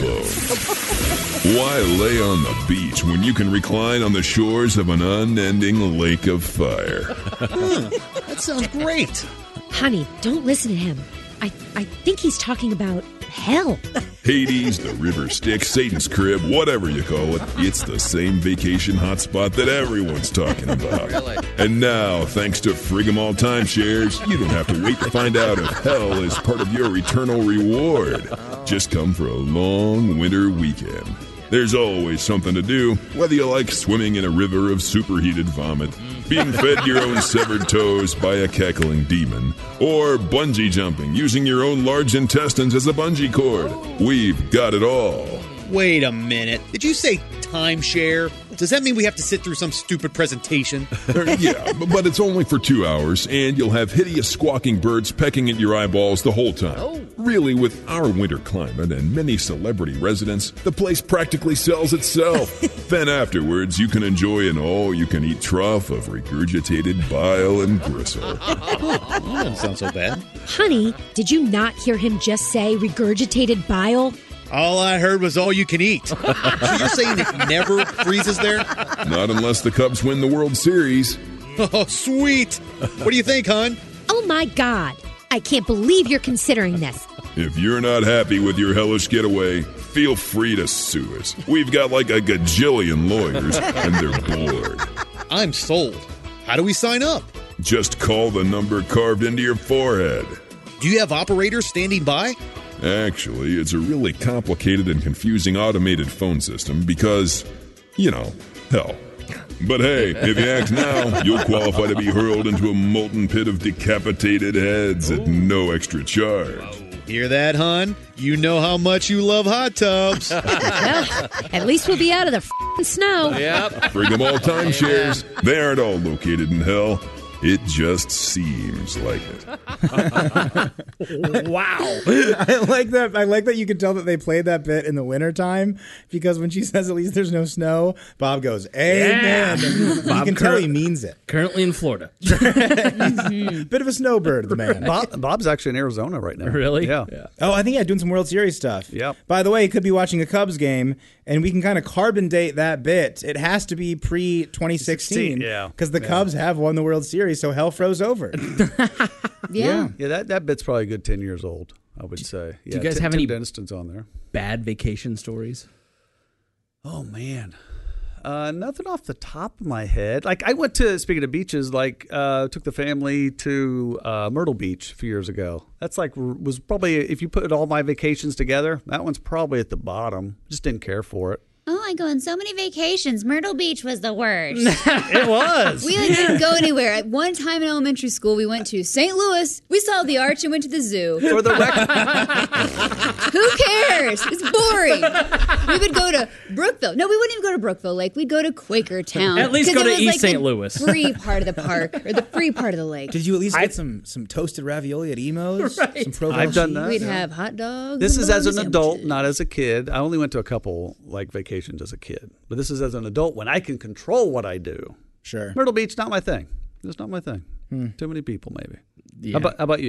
bones. Why lay on the beach when you can recline on the shores of an unending lake of fire? That sounds great. Honey, don't listen to him. I think he's talking about hell. Hades, the river Styx, Satan's crib, whatever you call it, it's the same vacation hotspot that everyone's talking about. Really? And now, thanks to Frigamall Timeshares, you don't have to wait to find out if hell is part of your eternal reward. Just come for a long winter weekend. There's always something to do, whether you like swimming in a river of superheated vomit, being fed your own severed toes by a cackling demon, or bungee jumping using your own large intestines as a bungee cord. We've got it all. Wait a minute. Did you say timeshare? Does that mean we have to sit through some stupid presentation? Yeah, but it's only for 2 hours, and you'll have hideous squawking birds pecking at your eyeballs the whole time. Oh. Really, with our winter climate and many celebrity residents, the place practically sells itself. Then afterwards, you can enjoy an all-you-can-eat trough of regurgitated bile and gristle. That doesn't sound so bad. Honey, did you not hear him just say regurgitated bile? All I heard was all you can eat. So you're saying it never freezes there? Not unless the Cubs win the World Series. Oh, sweet. What do you think, hon? Oh, my God. I can't believe you're considering this. If you're not happy with your hellish getaway, feel free to sue us. We've got like a gajillion lawyers, and they're bored. I'm sold. How do we sign up? Just call the number carved into your forehead. Do you have operators standing by? Actually, it's a really complicated and confusing automated phone system because, hell. But hey, if you act now, you'll qualify to be hurled into a molten pit of decapitated heads at no extra charge. Hear that, hon? You know how much you love hot tubs. Well, at least we'll be out of the f***ing snow. Yep. Frigamall Timeshares. They aren't all located in hell. It just seems like it. Wow. I like that. I like that you could tell that they played that bit in the wintertime because when she says at least there's no snow, Bob goes, amen. Yeah. You can tell he means it. Currently in Florida. Bit of a snowbird, the man. Bob's actually in Arizona right now. Really? Yeah. Oh, I think yeah, doing some World Series stuff. Yep. By the way, he could be watching a Cubs game, and we can kind of carbon date that bit. It has to be pre-2016. Yeah. Because the Cubs have won the World Series, so hell froze over. Yeah. Yeah, that bit's probably a good 10 years old, I would say. Yeah, Do you guys have any Tim Deniston's on there? Bad vacation stories? Oh, man. Nothing off the top of my head. Like, I went to, speaking of beaches, took the family to Myrtle Beach a few years ago. That's was probably, if you put all my vacations together, that one's probably at the bottom. Just didn't care for it. Oh, I go on so many vacations. Myrtle Beach was the worst. It was. We didn't go anywhere. At one time in elementary school, we went to St. Louis. We saw the arch and went to the zoo. For the record. Who cares? It's boring. We would go to Brookville. No, we wouldn't even go to Brookville Lake. We'd go to Quakertown. At least go to East St. the Louis. free part of the park, or the free part of the lake. Did you at least get some toasted ravioli at Emo's? Right. Some Provolone I've done cheese? that. We'd have hot dogs. This and is as an bologna adult, sandwiches. not as a kid. I only went to a couple vacations as a kid, but this is as an adult when I can control what I do. Sure. Myrtle Beach, not my thing. It's not my thing. Too many people, maybe. Yeah. How about you?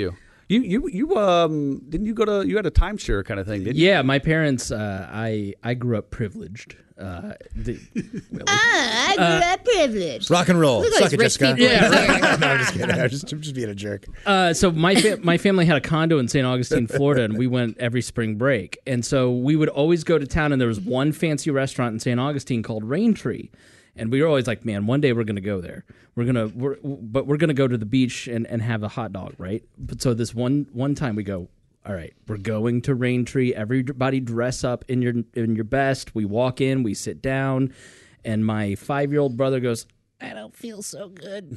You didn't you had a timeshare kind of thing, didn't you? Yeah, my parents. I grew up privileged. I grew up privileged. Rock and roll. Look at Suck those it, rich Jessica. people in here. No, I'm just kidding. I'm just being a jerk. So my family had a condo in St. Augustine, Florida, and we went every spring break. And so we would always go to town, and there was one fancy restaurant in St. Augustine called Rain Tree. And we were always like, man, one day we're going to go there. We're going to go to the beach and have a hot dog, right? But so this one time we go, all right, we're going to Rain Tree. Everybody dress up in your best. We walk in, we sit down, and my 5-year-old brother goes, I don't feel so good.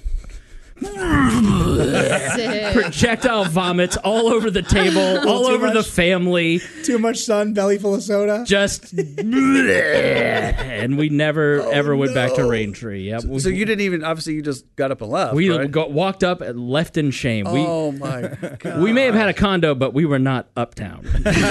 Projectile vomits all over the table, all over the family. Too much sun, belly full of soda. Just and we never ever went back to Rain Tree. Yep. So you didn't even, obviously you just got up and left, We right? walked up and left in shame. Oh my God. We may have had a condo, but we were not uptown.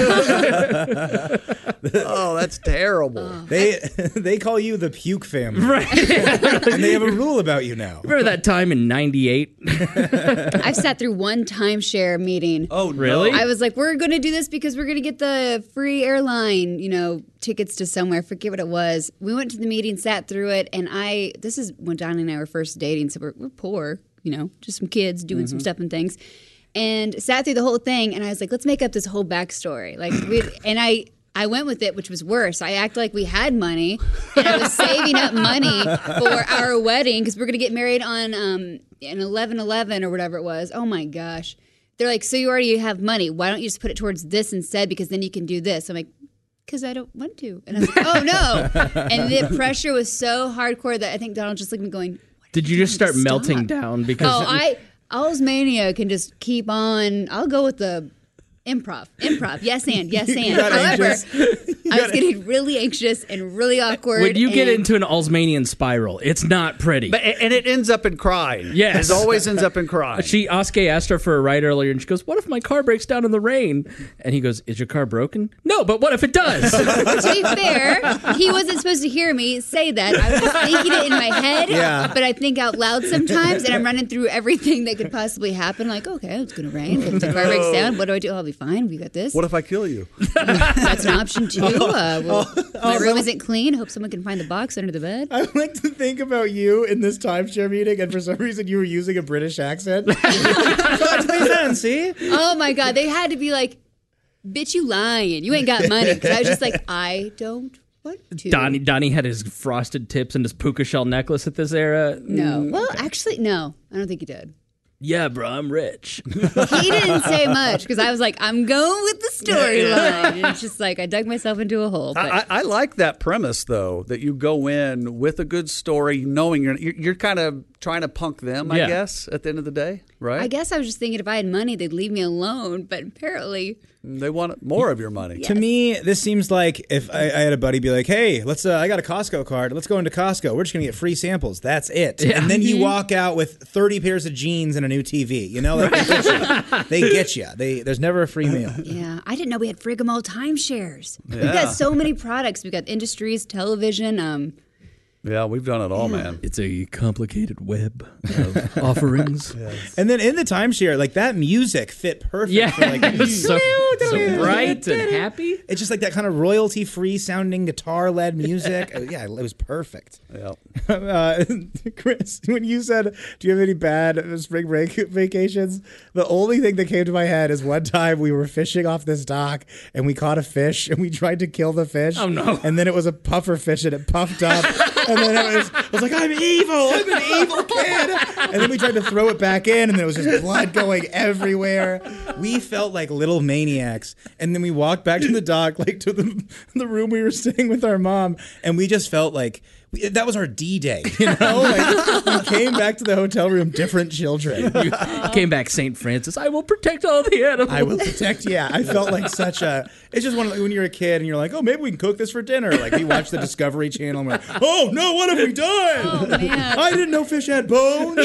Oh, that's terrible. They call you the puke family. Right. And they have a rule about you now. Remember that time in 98? I've sat through one timeshare meeting. Oh, really? I was like, we're going to do this because we're going to get the free airline, tickets to somewhere. I forget what it was. We went to the meeting, sat through it, and this is when Donnie and I were first dating, so we're poor, just some kids doing some stuff and things, and sat through the whole thing, and I was like, let's make up this whole backstory. I went with it, which was worse. I acted like we had money, and I was saving up money for our wedding because we're going to get married on an 11/11 or whatever it was. Oh, my gosh. They're like, so you already have money. Why don't you just put it towards this instead because then you can do this? I'm like, because I don't want to. And I was like, oh, no. And the pressure was so hardcore that I think Donald just looked at me going, Did you just start melting down? Because Allsmania can just keep on. I'll go with the improv. Yes and. However, I was getting really anxious and really awkward. when you get into an Allsmanian spiral, it's not pretty. And it ends up in crying. Yes. It always ends up in crying. Oskay asked her for a ride earlier, and she goes, what if my car breaks down in the rain? And he goes, is your car broken? No, but what if it does? To be fair, he wasn't supposed to hear me say that. I was thinking it in my head, but I think out loud sometimes, and I'm running through everything that could possibly happen. Like, okay, it's going to rain. If the car breaks down, what do I do? I'll be fine. We got this. What if I kill you? That's an option, too. My room isn't clean. Hope someone can find the box under the bed. I like to think about you in this timeshare meeting, and for some reason you were using a British accent. See? Oh my God, they had to be like, "Bitch, you lying? You ain't got money." Because I was just like, I don't want to. Donnie had his frosted tips and his puka shell necklace at this era. No, well, actually, no, I don't think he did. Yeah, bro, I'm rich. He didn't say much because I was like, I'm going with the storyline. And it's just like I dug myself into a hole. But. I like that premise, though, that you go in with a good story, knowing you're kind of trying to punk them, I guess, at the end of the day, right? I guess I was just thinking if I had money, they'd leave me alone. But apparently... They want more of your money. Yes. To me, this seems like if I had a buddy be like, hey, let's. I got a Costco card. Let's go into Costco. We're just going to get free samples. That's it. Yeah. And then you walk out with 30 pairs of jeans and a new TV. They get you. There's never a free meal. Yeah. I didn't know we had Frigamall timeshares. Yeah. We've got so many products. We've got industries, television, yeah, we've done it all, man. It's a complicated web of offerings. Yes. And then in the timeshare, like that music fit perfect. Yeah, for like, so bright and happy. It's just like that kind of royalty-free sounding guitar-led music. Yeah, it was perfect. Yeah. Chris, when you said, do you have any bad spring break vacations? The only thing that came to my head is one time we were fishing off this dock and we caught a fish and we tried to kill the fish. Oh, no. And then it was a puffer fish and it puffed up. And then I was like, I'm evil. I'm an evil kid. And then we tried to throw it back in, and there was just blood going everywhere. We felt like little maniacs. And then we walked back to the dock, like to the room we were staying with our mom, and we just felt like that was our D-Day, you know? Like, we came back to the hotel room different children. You came back St. Francis. I will protect all the animals. I will protect, I felt like such a... It's just one of when you're a kid and you're like, oh, maybe we can cook this for dinner. Like, we watch the Discovery Channel and we're like, oh, no, what have we done? Oh, man. I didn't know fish had bones.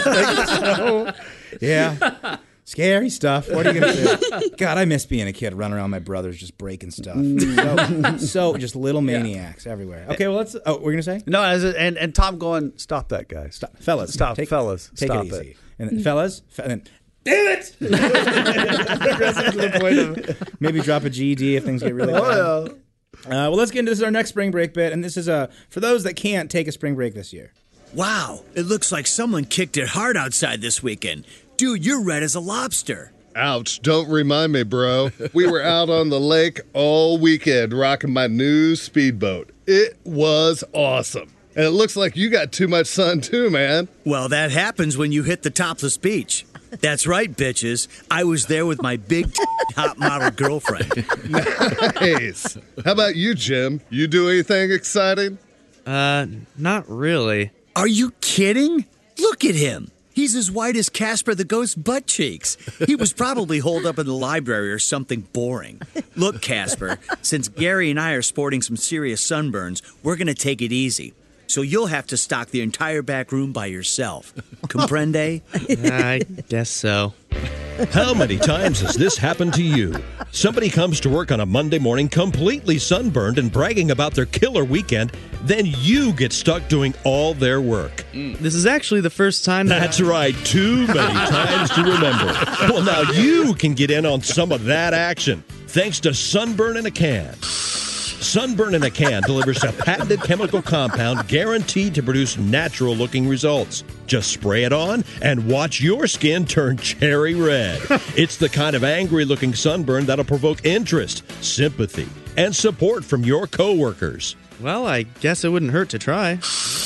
Yeah. Scary stuff. What are you going to do? God, I miss being a kid, running around with my brothers just breaking stuff. So just little maniacs everywhere. Okay, well, let's... Oh, we're going to say? No, and Tom going, stop that guy. Stop. Fellas. Stop, Take fellas. Take Stop it easy. And then, fellas, Damn it! Progressing to the point of maybe drop a GED if things get really bad. Well, let's get into this. Our next spring break bit, and this is for those that can't take a spring break this year. Wow, it looks like someone kicked it hard outside this weekend. Dude, you're red as a lobster. Ouch, don't remind me, bro. We were out on the lake all weekend rocking my new speedboat. It was awesome. And it looks like you got too much sun too, man. Well, that happens when you hit the topless beach. That's right, bitches. I was there with my big top model girlfriend. Nice. How about you, Jim? You do anything exciting? Not really. Are you kidding? Look at him. He's as white as Casper the Ghost's butt cheeks. He was probably holed up in the library or something boring. Look, Casper, since Gary and I are sporting some serious sunburns, we're going to take it easy. So you'll have to stock the entire back room by yourself. Comprende? I guess so. How many times has this happened to you? Somebody comes to work on a Monday morning completely sunburned and bragging about their killer weekend, then you get stuck doing all their work. This is actually the first time That's right, too many times to remember. Well, now you can get in on some of that action, thanks to Sunburn in a Can. Sunburn in a Can delivers a patented chemical compound guaranteed to produce natural-looking results. Just spray it on and watch your skin turn cherry red. It's the kind of angry-looking sunburn that'll provoke interest, sympathy, and support from your coworkers. Well, I guess it wouldn't hurt to try.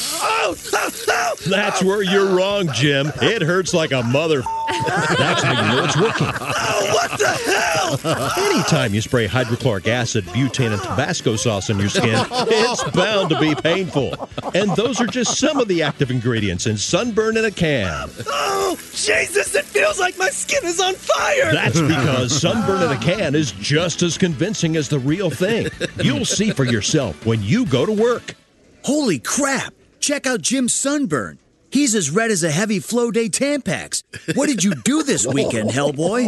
That's where you're wrong, Jim. It hurts like a mother. That's how you know it's working. What the hell? Anytime you spray hydrochloric acid, butane, and Tabasco sauce on your skin, it's bound to be painful. And those are just some of the active ingredients in Sunburn in a Can. Oh, Jesus, it feels like my skin is on fire. That's because Sunburn in a Can is just as convincing as the real thing. You'll see for yourself when you go to work. Holy crap. Check out Jim's sunburn. He's as red as a heavy Flow Day Tampax. What did you do this weekend, Hellboy?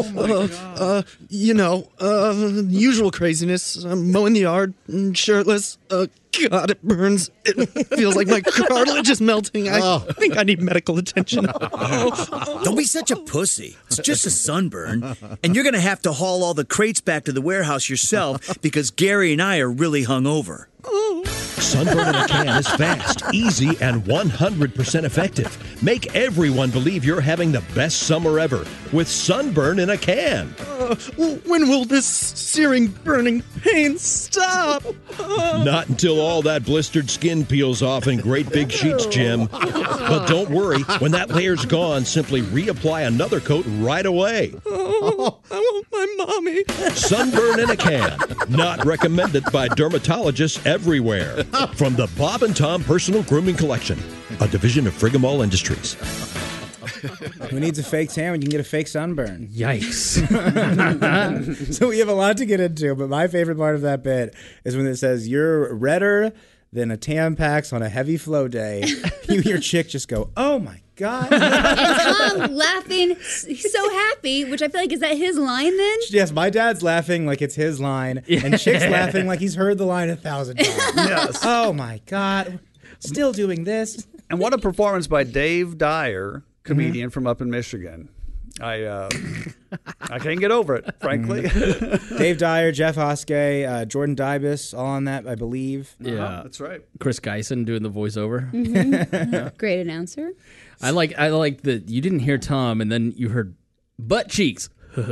Usual craziness. Mowing the yard, shirtless. God, it burns. It feels like my cartilage is melting. I think I need medical attention. Don't be such a pussy. It's just a sunburn. And you're going to have to haul all the crates back to the warehouse yourself because Gary and I are really hungover. Sunburn in a Can is fast, easy, and 100% effective. Make everyone believe you're having the best summer ever with Sunburn in a Can. When will this searing, burning pain stop? Not until all that blistered skin peels off in great big sheets, Jim. But don't worry, when that layer's gone, simply reapply another coat right away. I want my mommy. Sunburn in a Can. Not recommended by dermatologists everywhere. From the Bob and Tom Personal Grooming Collection, a division of Frigamall Industries. Who needs a fake tan when you can get a fake sunburn? Yikes. So we have a lot to get into, but my favorite part of that bit is when it says, you're redder than a Tampax on a heavy flow day. You hear chick just go, oh my God. And Tom laughing, he's so happy, which I feel like, is that his line then? Yes, my dad's laughing like it's his line, and Chick's laughing like he's heard the line 1,000 times. Yes. Oh my God. Still doing this. And what a performance by Dave Dyer, comedian from up in Michigan. I can't get over it, frankly. Dave Dyer, Jeff Hoskey, Jordan Dybus, all on that, I believe. Yeah, that's right. Chris Geisen doing the voiceover. Mm-hmm. Great announcer. I like that you didn't hear Tom and then you heard butt cheeks.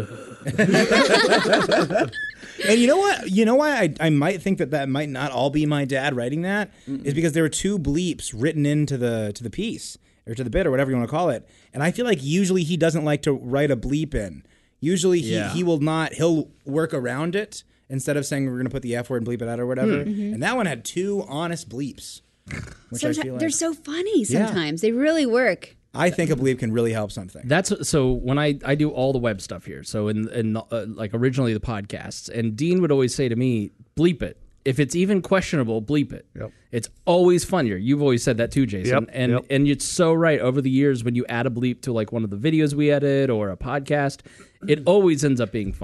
And you know what? You know why I might think that might not all be my dad writing that is because there were 2 bleeps written into the piece or to the bit or whatever you want to call it. And I feel like usually he doesn't like to write a bleep in. Usually he will not. He'll work around it instead of saying we're going to put the F word and bleep it out or whatever. Mm-hmm. And that one had 2 honest bleeps. Which I feel like, they're so funny sometimes. They really work. I think a bleep can really help something. That's so when I do all the web stuff here. So in like originally the podcasts, and Dean would always say to me, bleep it. If it's even questionable, bleep it. Yep. It's always funnier. You've always said that too, Jason. And it's so right. Over the years, when you add a bleep to like one of the videos we edit or a podcast, it always ends up being funny.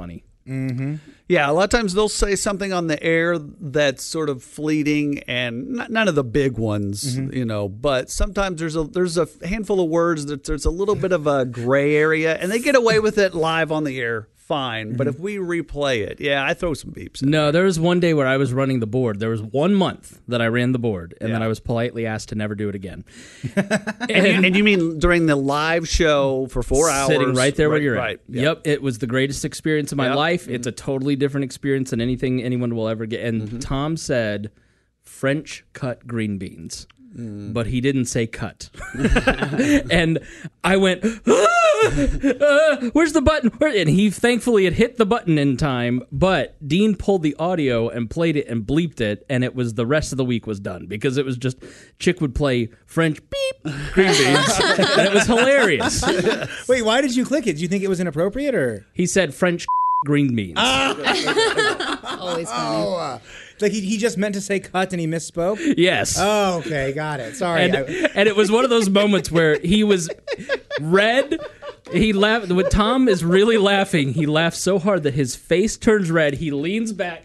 Mm-hmm. Yeah, a lot of times they'll say something on the air that's sort of fleeting, and none of the big ones, but sometimes there's a handful of words that there's a little bit of a gray area, and they get away with it live on the air. Fine, but if we replay it, I throw some beeps in. No, there was one day where I was running the board. There was 1 month that I ran the board, and then I was politely asked to never do it again. And you mean during the live show for 4 hours? Sitting right there where you're at. Right. Yep, it was the greatest experience of my life. It's a totally different experience than anything anyone will ever get. And Tom said, French cut green beans. But he didn't say cut. And I went, where's the button? And he thankfully had hit the button in time, but Dean pulled the audio and played it and bleeped it, and it was the rest of the week was done because it was just Chick would play French beep green beans, and it was hilarious. Wait, why did you click it? Did you think it was inappropriate, or he said French green beans? Always funny. Like he just meant to say cut and he misspoke? Yes. Oh, okay, got it. Sorry. And it was one of those moments where he was red. He laughed. When Tom is really laughing, he laughs so hard that his face turns red. He leans back.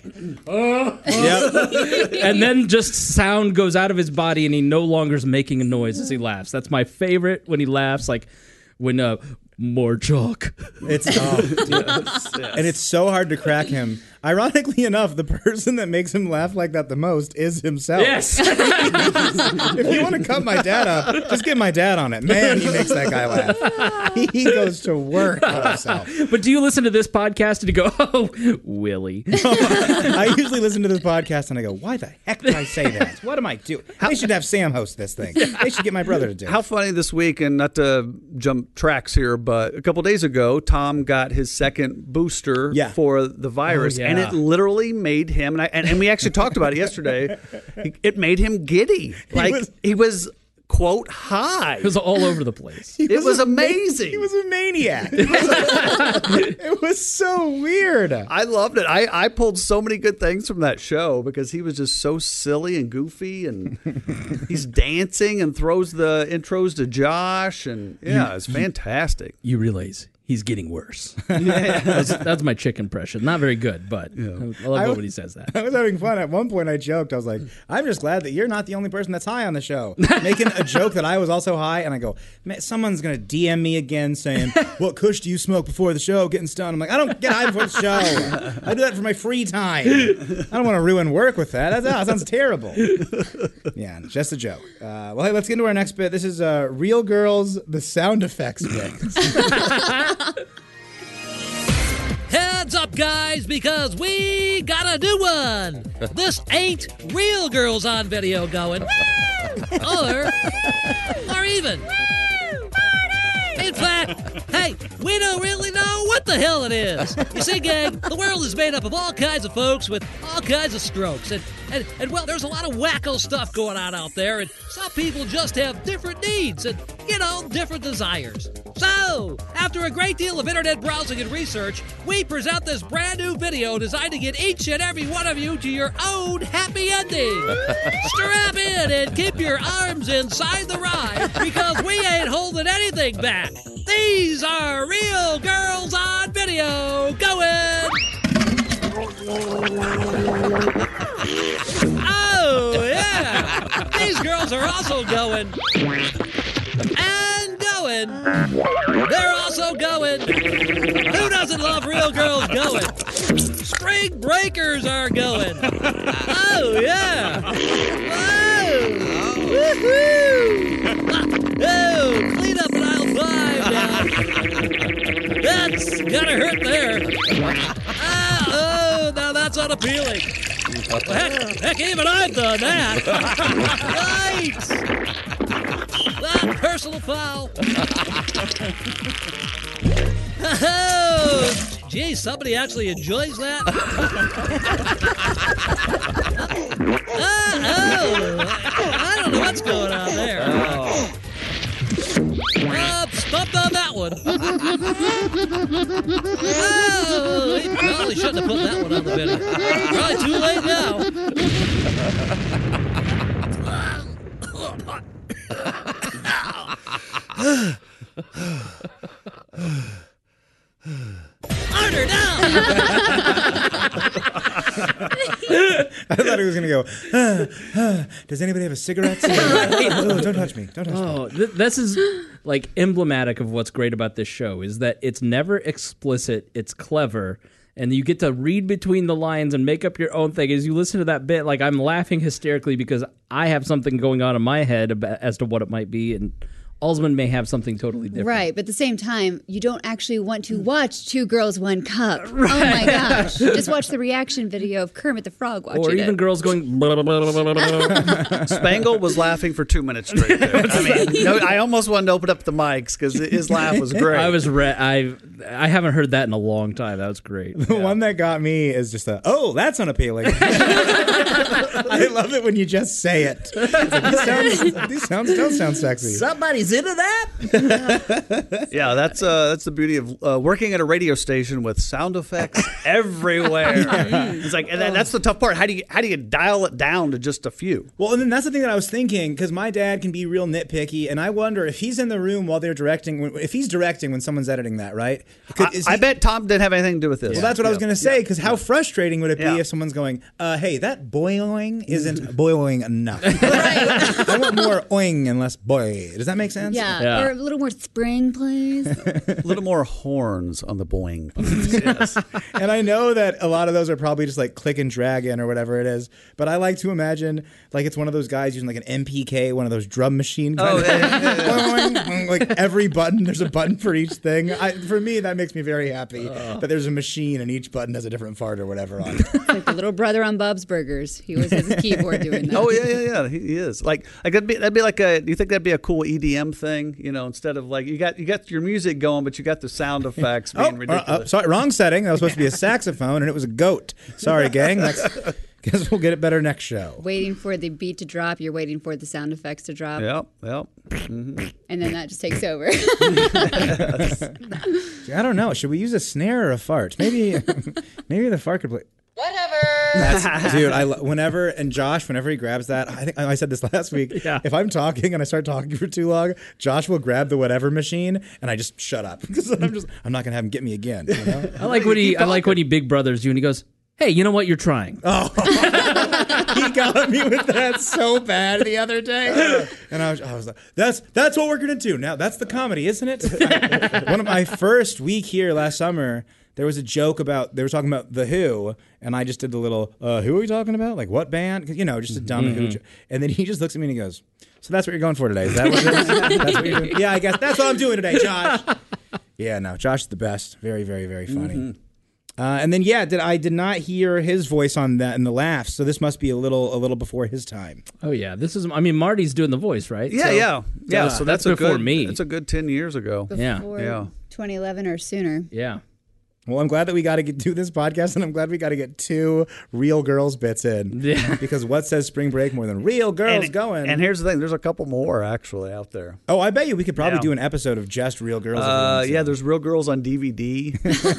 And then just sound goes out of his body and he no longer is making a noise as he laughs. That's my favorite when he laughs, like when more chalk. It's and it's so hard to crack him. Ironically enough, the person that makes him laugh like that the most is himself. Yes. If you want to cut my dad up, just get my dad on it. Man, he makes that guy laugh. He goes to work on himself. But do you listen to this podcast and you go, oh, Willie? I usually listen to this podcast and I go, why the heck did I say that? What am I doing? They should have Sam host this thing. They should get my brother to do it. How funny this week, and not to jump tracks here, but a couple days ago, Tom got his second booster for the virus, and it literally made him, and we actually talked about it yesterday, it made him giddy. He was quote, high. It was all over the place. It was amazing. He was a maniac. It was so weird. I loved it. I pulled so many good things from that show because he was just so silly and goofy, and he's dancing and throws the intros to Josh, and it's fantastic. You realize he's getting worse. That's my Chick impression. Not very good, but I love it when he says that. I was having fun. At one point I joked. I was like, I'm just glad that you're not the only person that's high on the show. Making a joke that I was also high, and I go, man, someone's going to DM me again saying, what kush do you smoke before the show, getting stoned? I'm like, I don't get high before the show. I do that for my free time. I don't want to ruin work with that. That sounds terrible. Yeah, just a joke. Well, hey, let's get into our next bit. This is Real Girls, the sound effects mix. Heads up, guys, because we got a new one. This ain't Real Girls on Video going. or even. In fact, hey, we don't really know what the hell it is. You see, gang, the world is made up of all kinds of folks with all kinds of strokes. And well, there's a lot of wacko stuff going on out there, and some people just have different needs and, different desires. So, after a great deal of internet browsing and research, we present this brand new video designed to get each and every one of you to your own happy ending. Strap in and keep your arms inside the ride, because we ain't holding anything back. These are Real Girls on Video going. Oh, yeah. These girls are also going. And going. They're also going. Who doesn't love Real Girls going? Spring Breakers are going. Oh, yeah. Oh. Woohoo. Oh, clean up in aisle 5 now. That's gotta hurt there. Oh, now that's unappealing. Heck, even I've done that. Right. That personal foul. Oh, gee, somebody actually enjoys that. I don't know what's going on there. Stumped on that one. Oh, he probably shouldn't have put that one on the video. Probably too late now. murder, no! I thought he was going to go, does anybody have a cigarette? Oh, don't touch me. Don't touch me. This is like emblematic of what's great about this show is that it's never explicit, it's clever, and you get to read between the lines and make up your own thing. As you listen to that bit, like I'm laughing hysterically because I have something going on in my head as to what it might be, and Alsman may have something totally different. Right, but at the same time, you don't actually want to watch Two Girls, One Cup. Right. Oh my gosh. Just watch the reaction video of Kermit the Frog watching it. Or even girls going... Blah, blah, blah, blah, blah. Spangle was laughing for 2 minutes straight there. I almost wanted to open up the mics because his laugh was great. I haven't heard that in a long time. That was great. The one that got me is just that's unappealing. I love it when you just say it. These sounds don't sound sexy. Somebody's into that? Yeah, that's the beauty of working at a radio station with sound effects everywhere. It's like, and that's the tough part. How do you dial it down to just a few? Well, and then that's the thing that I was thinking, because my dad can be real nitpicky, and I wonder if he's in the room while they're directing, if he's directing when someone's editing that, right? I bet Tom didn't have anything to do with this. Well, that's what I was going to say, because how frustrating would it be if someone's going, hey, that boiling isn't boiling enough. I want more oing and less boy. Does that make sense? Yeah. Or a little more spring, please. A little more horns on the boing. Yes. And I know that a lot of those are probably just like click and drag in or whatever it is. But I like to imagine like it's one of those guys using like an MPK, one of those drum machine kind of thing. Like every button, there's a button for each thing. For me, that makes me very happy that there's a machine and each button has a different fart or whatever on it. It's like the little brother on Bob's Burgers. He was at the keyboard doing that. Oh, yeah. He is. Like that'd be like do you think that'd be a cool EDM thing? You know, instead of like you got your music going, but you got the sound effects being ridiculous. Sorry, wrong setting. That was supposed to be a saxophone, and it was a goat. Sorry, gang. Guess we'll get it better next show. Waiting for the beat to drop, you're waiting for the sound effects to drop. Yep. Mm-hmm. And then that just takes over. I don't know. Should we use a snare or a fart? Maybe the fart could play. Whatever. Dude, whenever he grabs that, I think I said this last week. Yeah. If I'm talking and I start talking for too long, Josh will grab the whatever machine and I just shut up because I'm not gonna have him get me again. You know? I like when he big brothers you and he goes, "Hey, you know what? You're trying." Oh, he got me with that so bad the other day, and I was like, "That's what we're gonna do now. That's the comedy, isn't it?" One of my first week here last summer. There was a joke they were talking about The Who, and I just did the little, who are we talking about? Like, what band? You know, just a dumb Who joke. And then he just looks at me and he goes, so that's what you're going for today? Is that what it is? That's what you're doing? Yeah, I guess that's what I'm doing today, Josh. Yeah, no, Josh is the best. Very, very, very funny. Mm-hmm. And then, I did not hear his voice on that in the laughs, so this must be a little before his time. Oh, yeah. Marty's doing the voice, right? Yeah. So that's before me. That's a good 10 years ago. Before 2011 or sooner. Yeah. Well, I'm glad that we got to do this podcast, and I'm glad we got to get 2 real girls bits in. Yeah. Because what says spring break more than real girls going? And here's the thing. There's a couple more, actually, out there. Oh, I bet you we could probably do an episode of just real girls. There's Real Girls on DVD.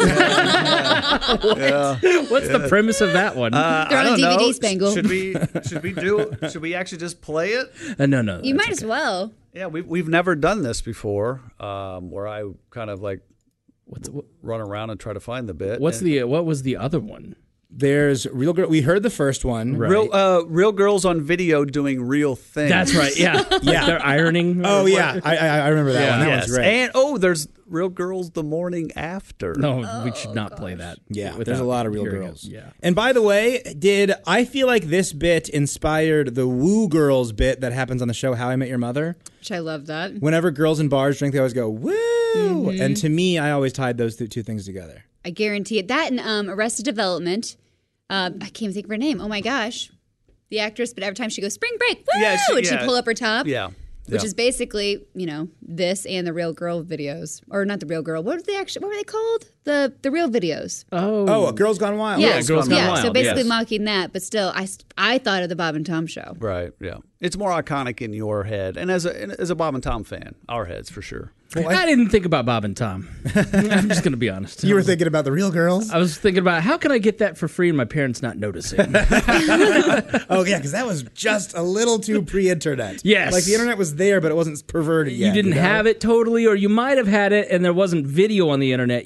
What's the premise of that one? They're on a DVD, Spangle. Should we actually just play it? No. You might as well. Yeah, we've never done this before, where I kind of like run around and try to find the bit. What was the other one? There's Real Girl. We heard the first one. Right. Real Girls on Video doing real things. That's right. Yeah. Yeah. They're ironing. Oh, yeah. I remember that one. That one's great. And, there's Real Girls the morning after. No, we should not play that. Yeah. There's a lot of Real Girls. Yeah. And by the way, I feel like this bit inspired the Woo Girls bit that happens on the show How I Met Your Mother. Which I love that. Whenever girls in bars drink, they always go, woo! Mm-hmm. And to me, I always tied those two things together. I guarantee it. That and Arrested Development. I can't even think of her name. Oh my gosh. The actress, but every time she goes, spring break, woo! And she'd pull up her top. Yeah. Which is basically, this and the Real Girl videos. Or not the Real Girl. What were they called? The Real videos. Oh, Girls Gone Wild. Yeah, Girls Gone Wild. So basically mocking that, but still, I thought of the Bob and Tom show. Right, yeah. It's more iconic in your head. And as a Bob and Tom fan, our heads for sure. Well, I didn't think about Bob and Tom. I'm just going to be honest. You were thinking about the Real Girls? I was thinking about how can I get that for free and my parents not noticing? Oh, yeah, because that was just a little too pre-internet. Yes. Like the internet was there, but it wasn't perverted yet. You didn't have it totally, or you might have had it and there wasn't video on the internet yet.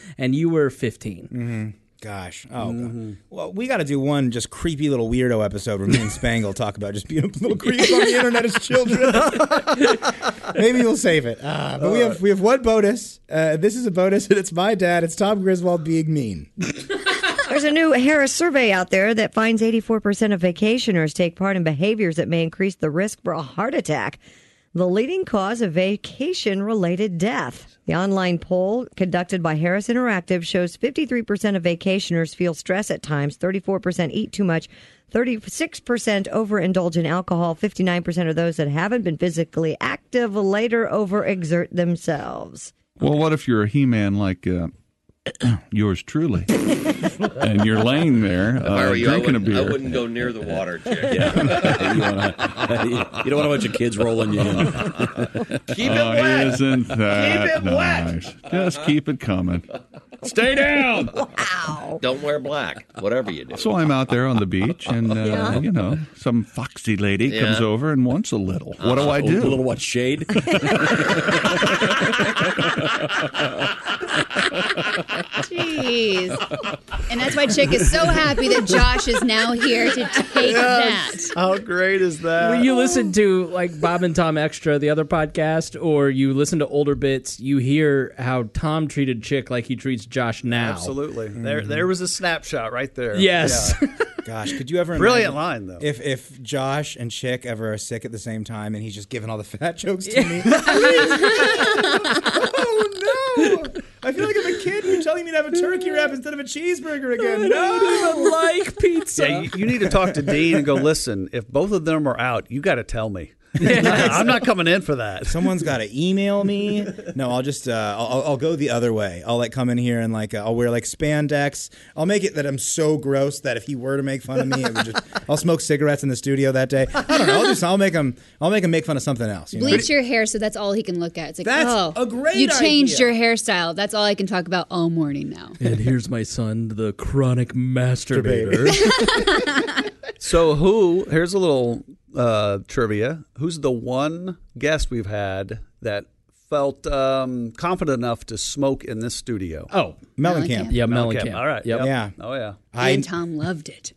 and you were 15. Mm-hmm. Gosh. Oh, God. Well, we got to do one just creepy little weirdo episode where me and Spangle talk about just being a little creeps on the internet as children. Maybe we'll save it. But we have one bonus. This is a bonus, and it's my dad. It's Tom Griswold being mean. There's a new Harris survey out there that finds 84% of vacationers take part in behaviors that may increase the risk for a heart attack, the leading cause of vacation-related death. The online poll conducted by Harris Interactive shows 53% of vacationers feel stress at times, 34% eat too much, 36% overindulge in alcohol, 59% of those that haven't been physically active later overexert themselves. Well, what if you're a He-Man like yours truly, and you're laying there drinking a beer? I wouldn't go near the water, Chick. You don't want a bunch of kids rolling you in. Keep it wet. Isn't that Keep it nice? wet. Just keep it coming. Stay down. Wow. Don't wear black, whatever you do. So I'm out there on the beach, and some foxy lady comes over and wants a little. What do I do? A little what, shade? Jeez. And that's why Chick is so happy that Josh is now here to take that. How great is that? When you listen to like Bob and Tom Extra, the other podcast, or you listen to older bits, you hear how Tom treated Chick like he treats Josh now. Absolutely. There was a snapshot right there. Yes. Yeah. Gosh, could you ever Brilliant imagine line, though. If Josh and Chick ever are sick at the same time and he's just giving all the fat jokes to me? Oh, no. I feel like I'm a kid. You're telling me to have a turkey wrap instead of a cheeseburger again. I don't even like pizza. Yeah, you need to talk to Dean and go, listen, if both of them are out, you got to tell me. I'm not coming in for that. Someone's got to email me. No, I'll just I'll go the other way. I'll come in here and I'll wear spandex. I'll make it that I'm so gross that if he were to make fun of me, it would just I'll smoke cigarettes in the studio that day. I don't know. I'll make him make fun of something else. You know? Bleach your hair so that's all he can look at. It's like, That's a great you changed idea. your hairstyle. That's all I can talk about all morning now. And here's my son, the chronic masturbator. So here's a little trivia. Who's the one guest we've had that felt confident enough to smoke in this studio? Oh, Mellencamp. Yeah, Mellencamp. All right. Yep. Yeah. Oh, yeah. And Tom loved it.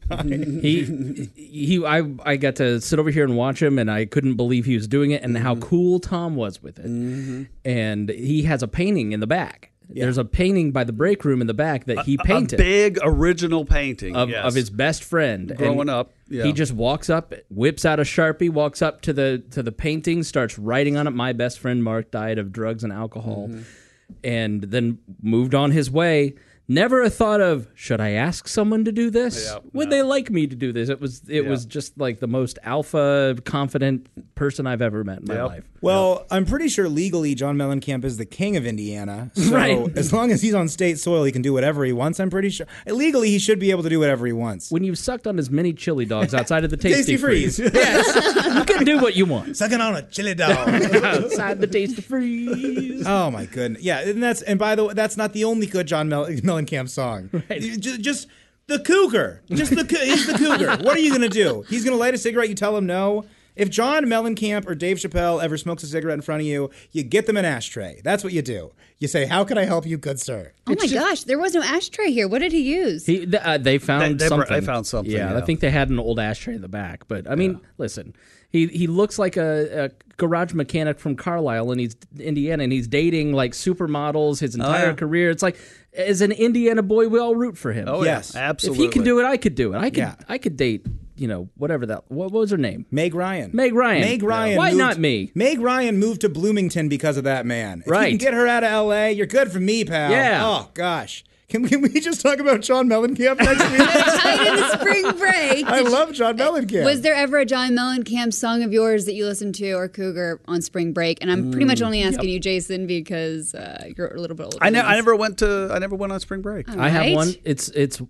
I got to sit over here and watch him, and I couldn't believe he was doing it and how cool Tom was with it. Mm-hmm. And he has a painting in the back. Yeah. There's a painting by the break room in the back that he painted. A big original painting of his best friend. Growing up. Yeah. He just walks up, whips out a Sharpie, walks up to the painting, starts writing on it, "My best friend Mark died of drugs and alcohol," and then moved on his way. Never a thought of, should I ask someone to do this? Yeah, Would they like me to do this? It was just like the most alpha, confident person I've ever met in my life. Well, I'm pretty sure legally John Mellencamp is the king of Indiana. So Right. as long as he's on state soil, he can do whatever he wants. I'm pretty sure. Legally, he should be able to do whatever he wants. When you've sucked on as many chili dogs outside of the Tasty Freeze, Yes. yes, you can do what you want. Sucking on a chili dog. Outside the Tasty Freeze. Oh my goodness! Yeah, and by the way, that's not the only good John Mellencamp song. Right. Just the cougar. He's the cougar. What are you gonna do? He's gonna light a cigarette. You tell him no. If John Mellencamp or Dave Chappelle ever smokes a cigarette in front of you, you get them an ashtray. That's what you do. You say, "How can I help you, good sir?" Oh my gosh, there was no ashtray here. What did he use? They found something. They found something. Yeah, I think they had an old ashtray in the back. But I mean, listen, he looks like a garage mechanic from Carlisle, and he's Indiana, and he's dating like supermodels his entire career. It's like, as an Indiana boy, we all root for him. Oh yes, absolutely. If he can do it, I could do it. I could date. Whatever that. What was her name? Meg Ryan. Meg Ryan. Meg Ryan. Why moved- not me? Meg Ryan moved to Bloomington because of that man. If you Right. can get her out of L.A., you're good for me, pal. Yeah. Oh gosh. Can we just talk about John Mellencamp next week? Tied into spring break. I love John Mellencamp. Was there ever a John Mellencamp song of yours that you listened to, or Cougar, on spring break? And I'm pretty much only asking you, Jason, because you're a little bit older. I never went on spring break. All I have right. one. It's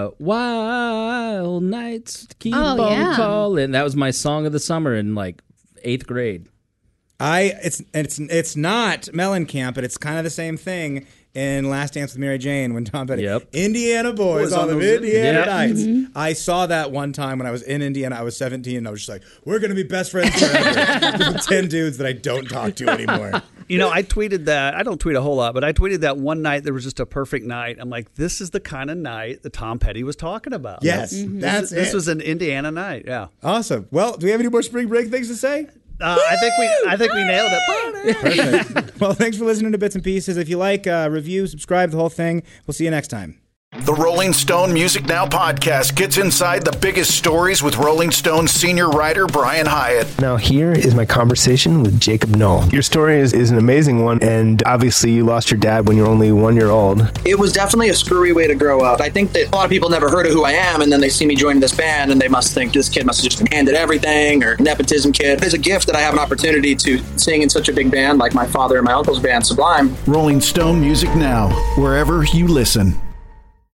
Wild Nights Keep Oh, on yeah. Calling. That was my song of the summer in like 8th grade. It's not Mellencamp, but it's kind of the same thing in Last Dance with Mary Jane when Tom Petty. Yep. Indiana boys on the those- Indiana Yep. nights. Mm-hmm. I saw that one time when I was in Indiana. I was 17, and I was just like, "We're gonna be best friends forever." With 10 dudes that I don't talk to anymore. You know, I tweeted that. I don't tweet a whole lot, but I tweeted that one night there was just a perfect night. I'm like, this is the kind of night that Tom Petty was talking about. Yes, that's This was an Indiana night. Yeah. Awesome. Well, do we have any more spring break things to say? I think we nailed it. Perfect. Well, thanks for listening to Bits and Pieces. If you like, review, subscribe, the whole thing. We'll see you next time. The Rolling Stone Music Now podcast gets inside the biggest stories with Rolling Stone senior writer Brian Hyatt. Now here is my conversation with Jacob Knoll. Your story is an amazing one, and obviously you lost your dad when you were only 1 year old. It was definitely a screwy way to grow up. I think that a lot of people never heard of who I am, and then they see me joining this band, and they must think this kid must have just been handed everything, or nepotism kid. It's a gift that I have an opportunity to sing in such a big band like my father and my uncle's band, Sublime. Rolling Stone Music Now, wherever you listen.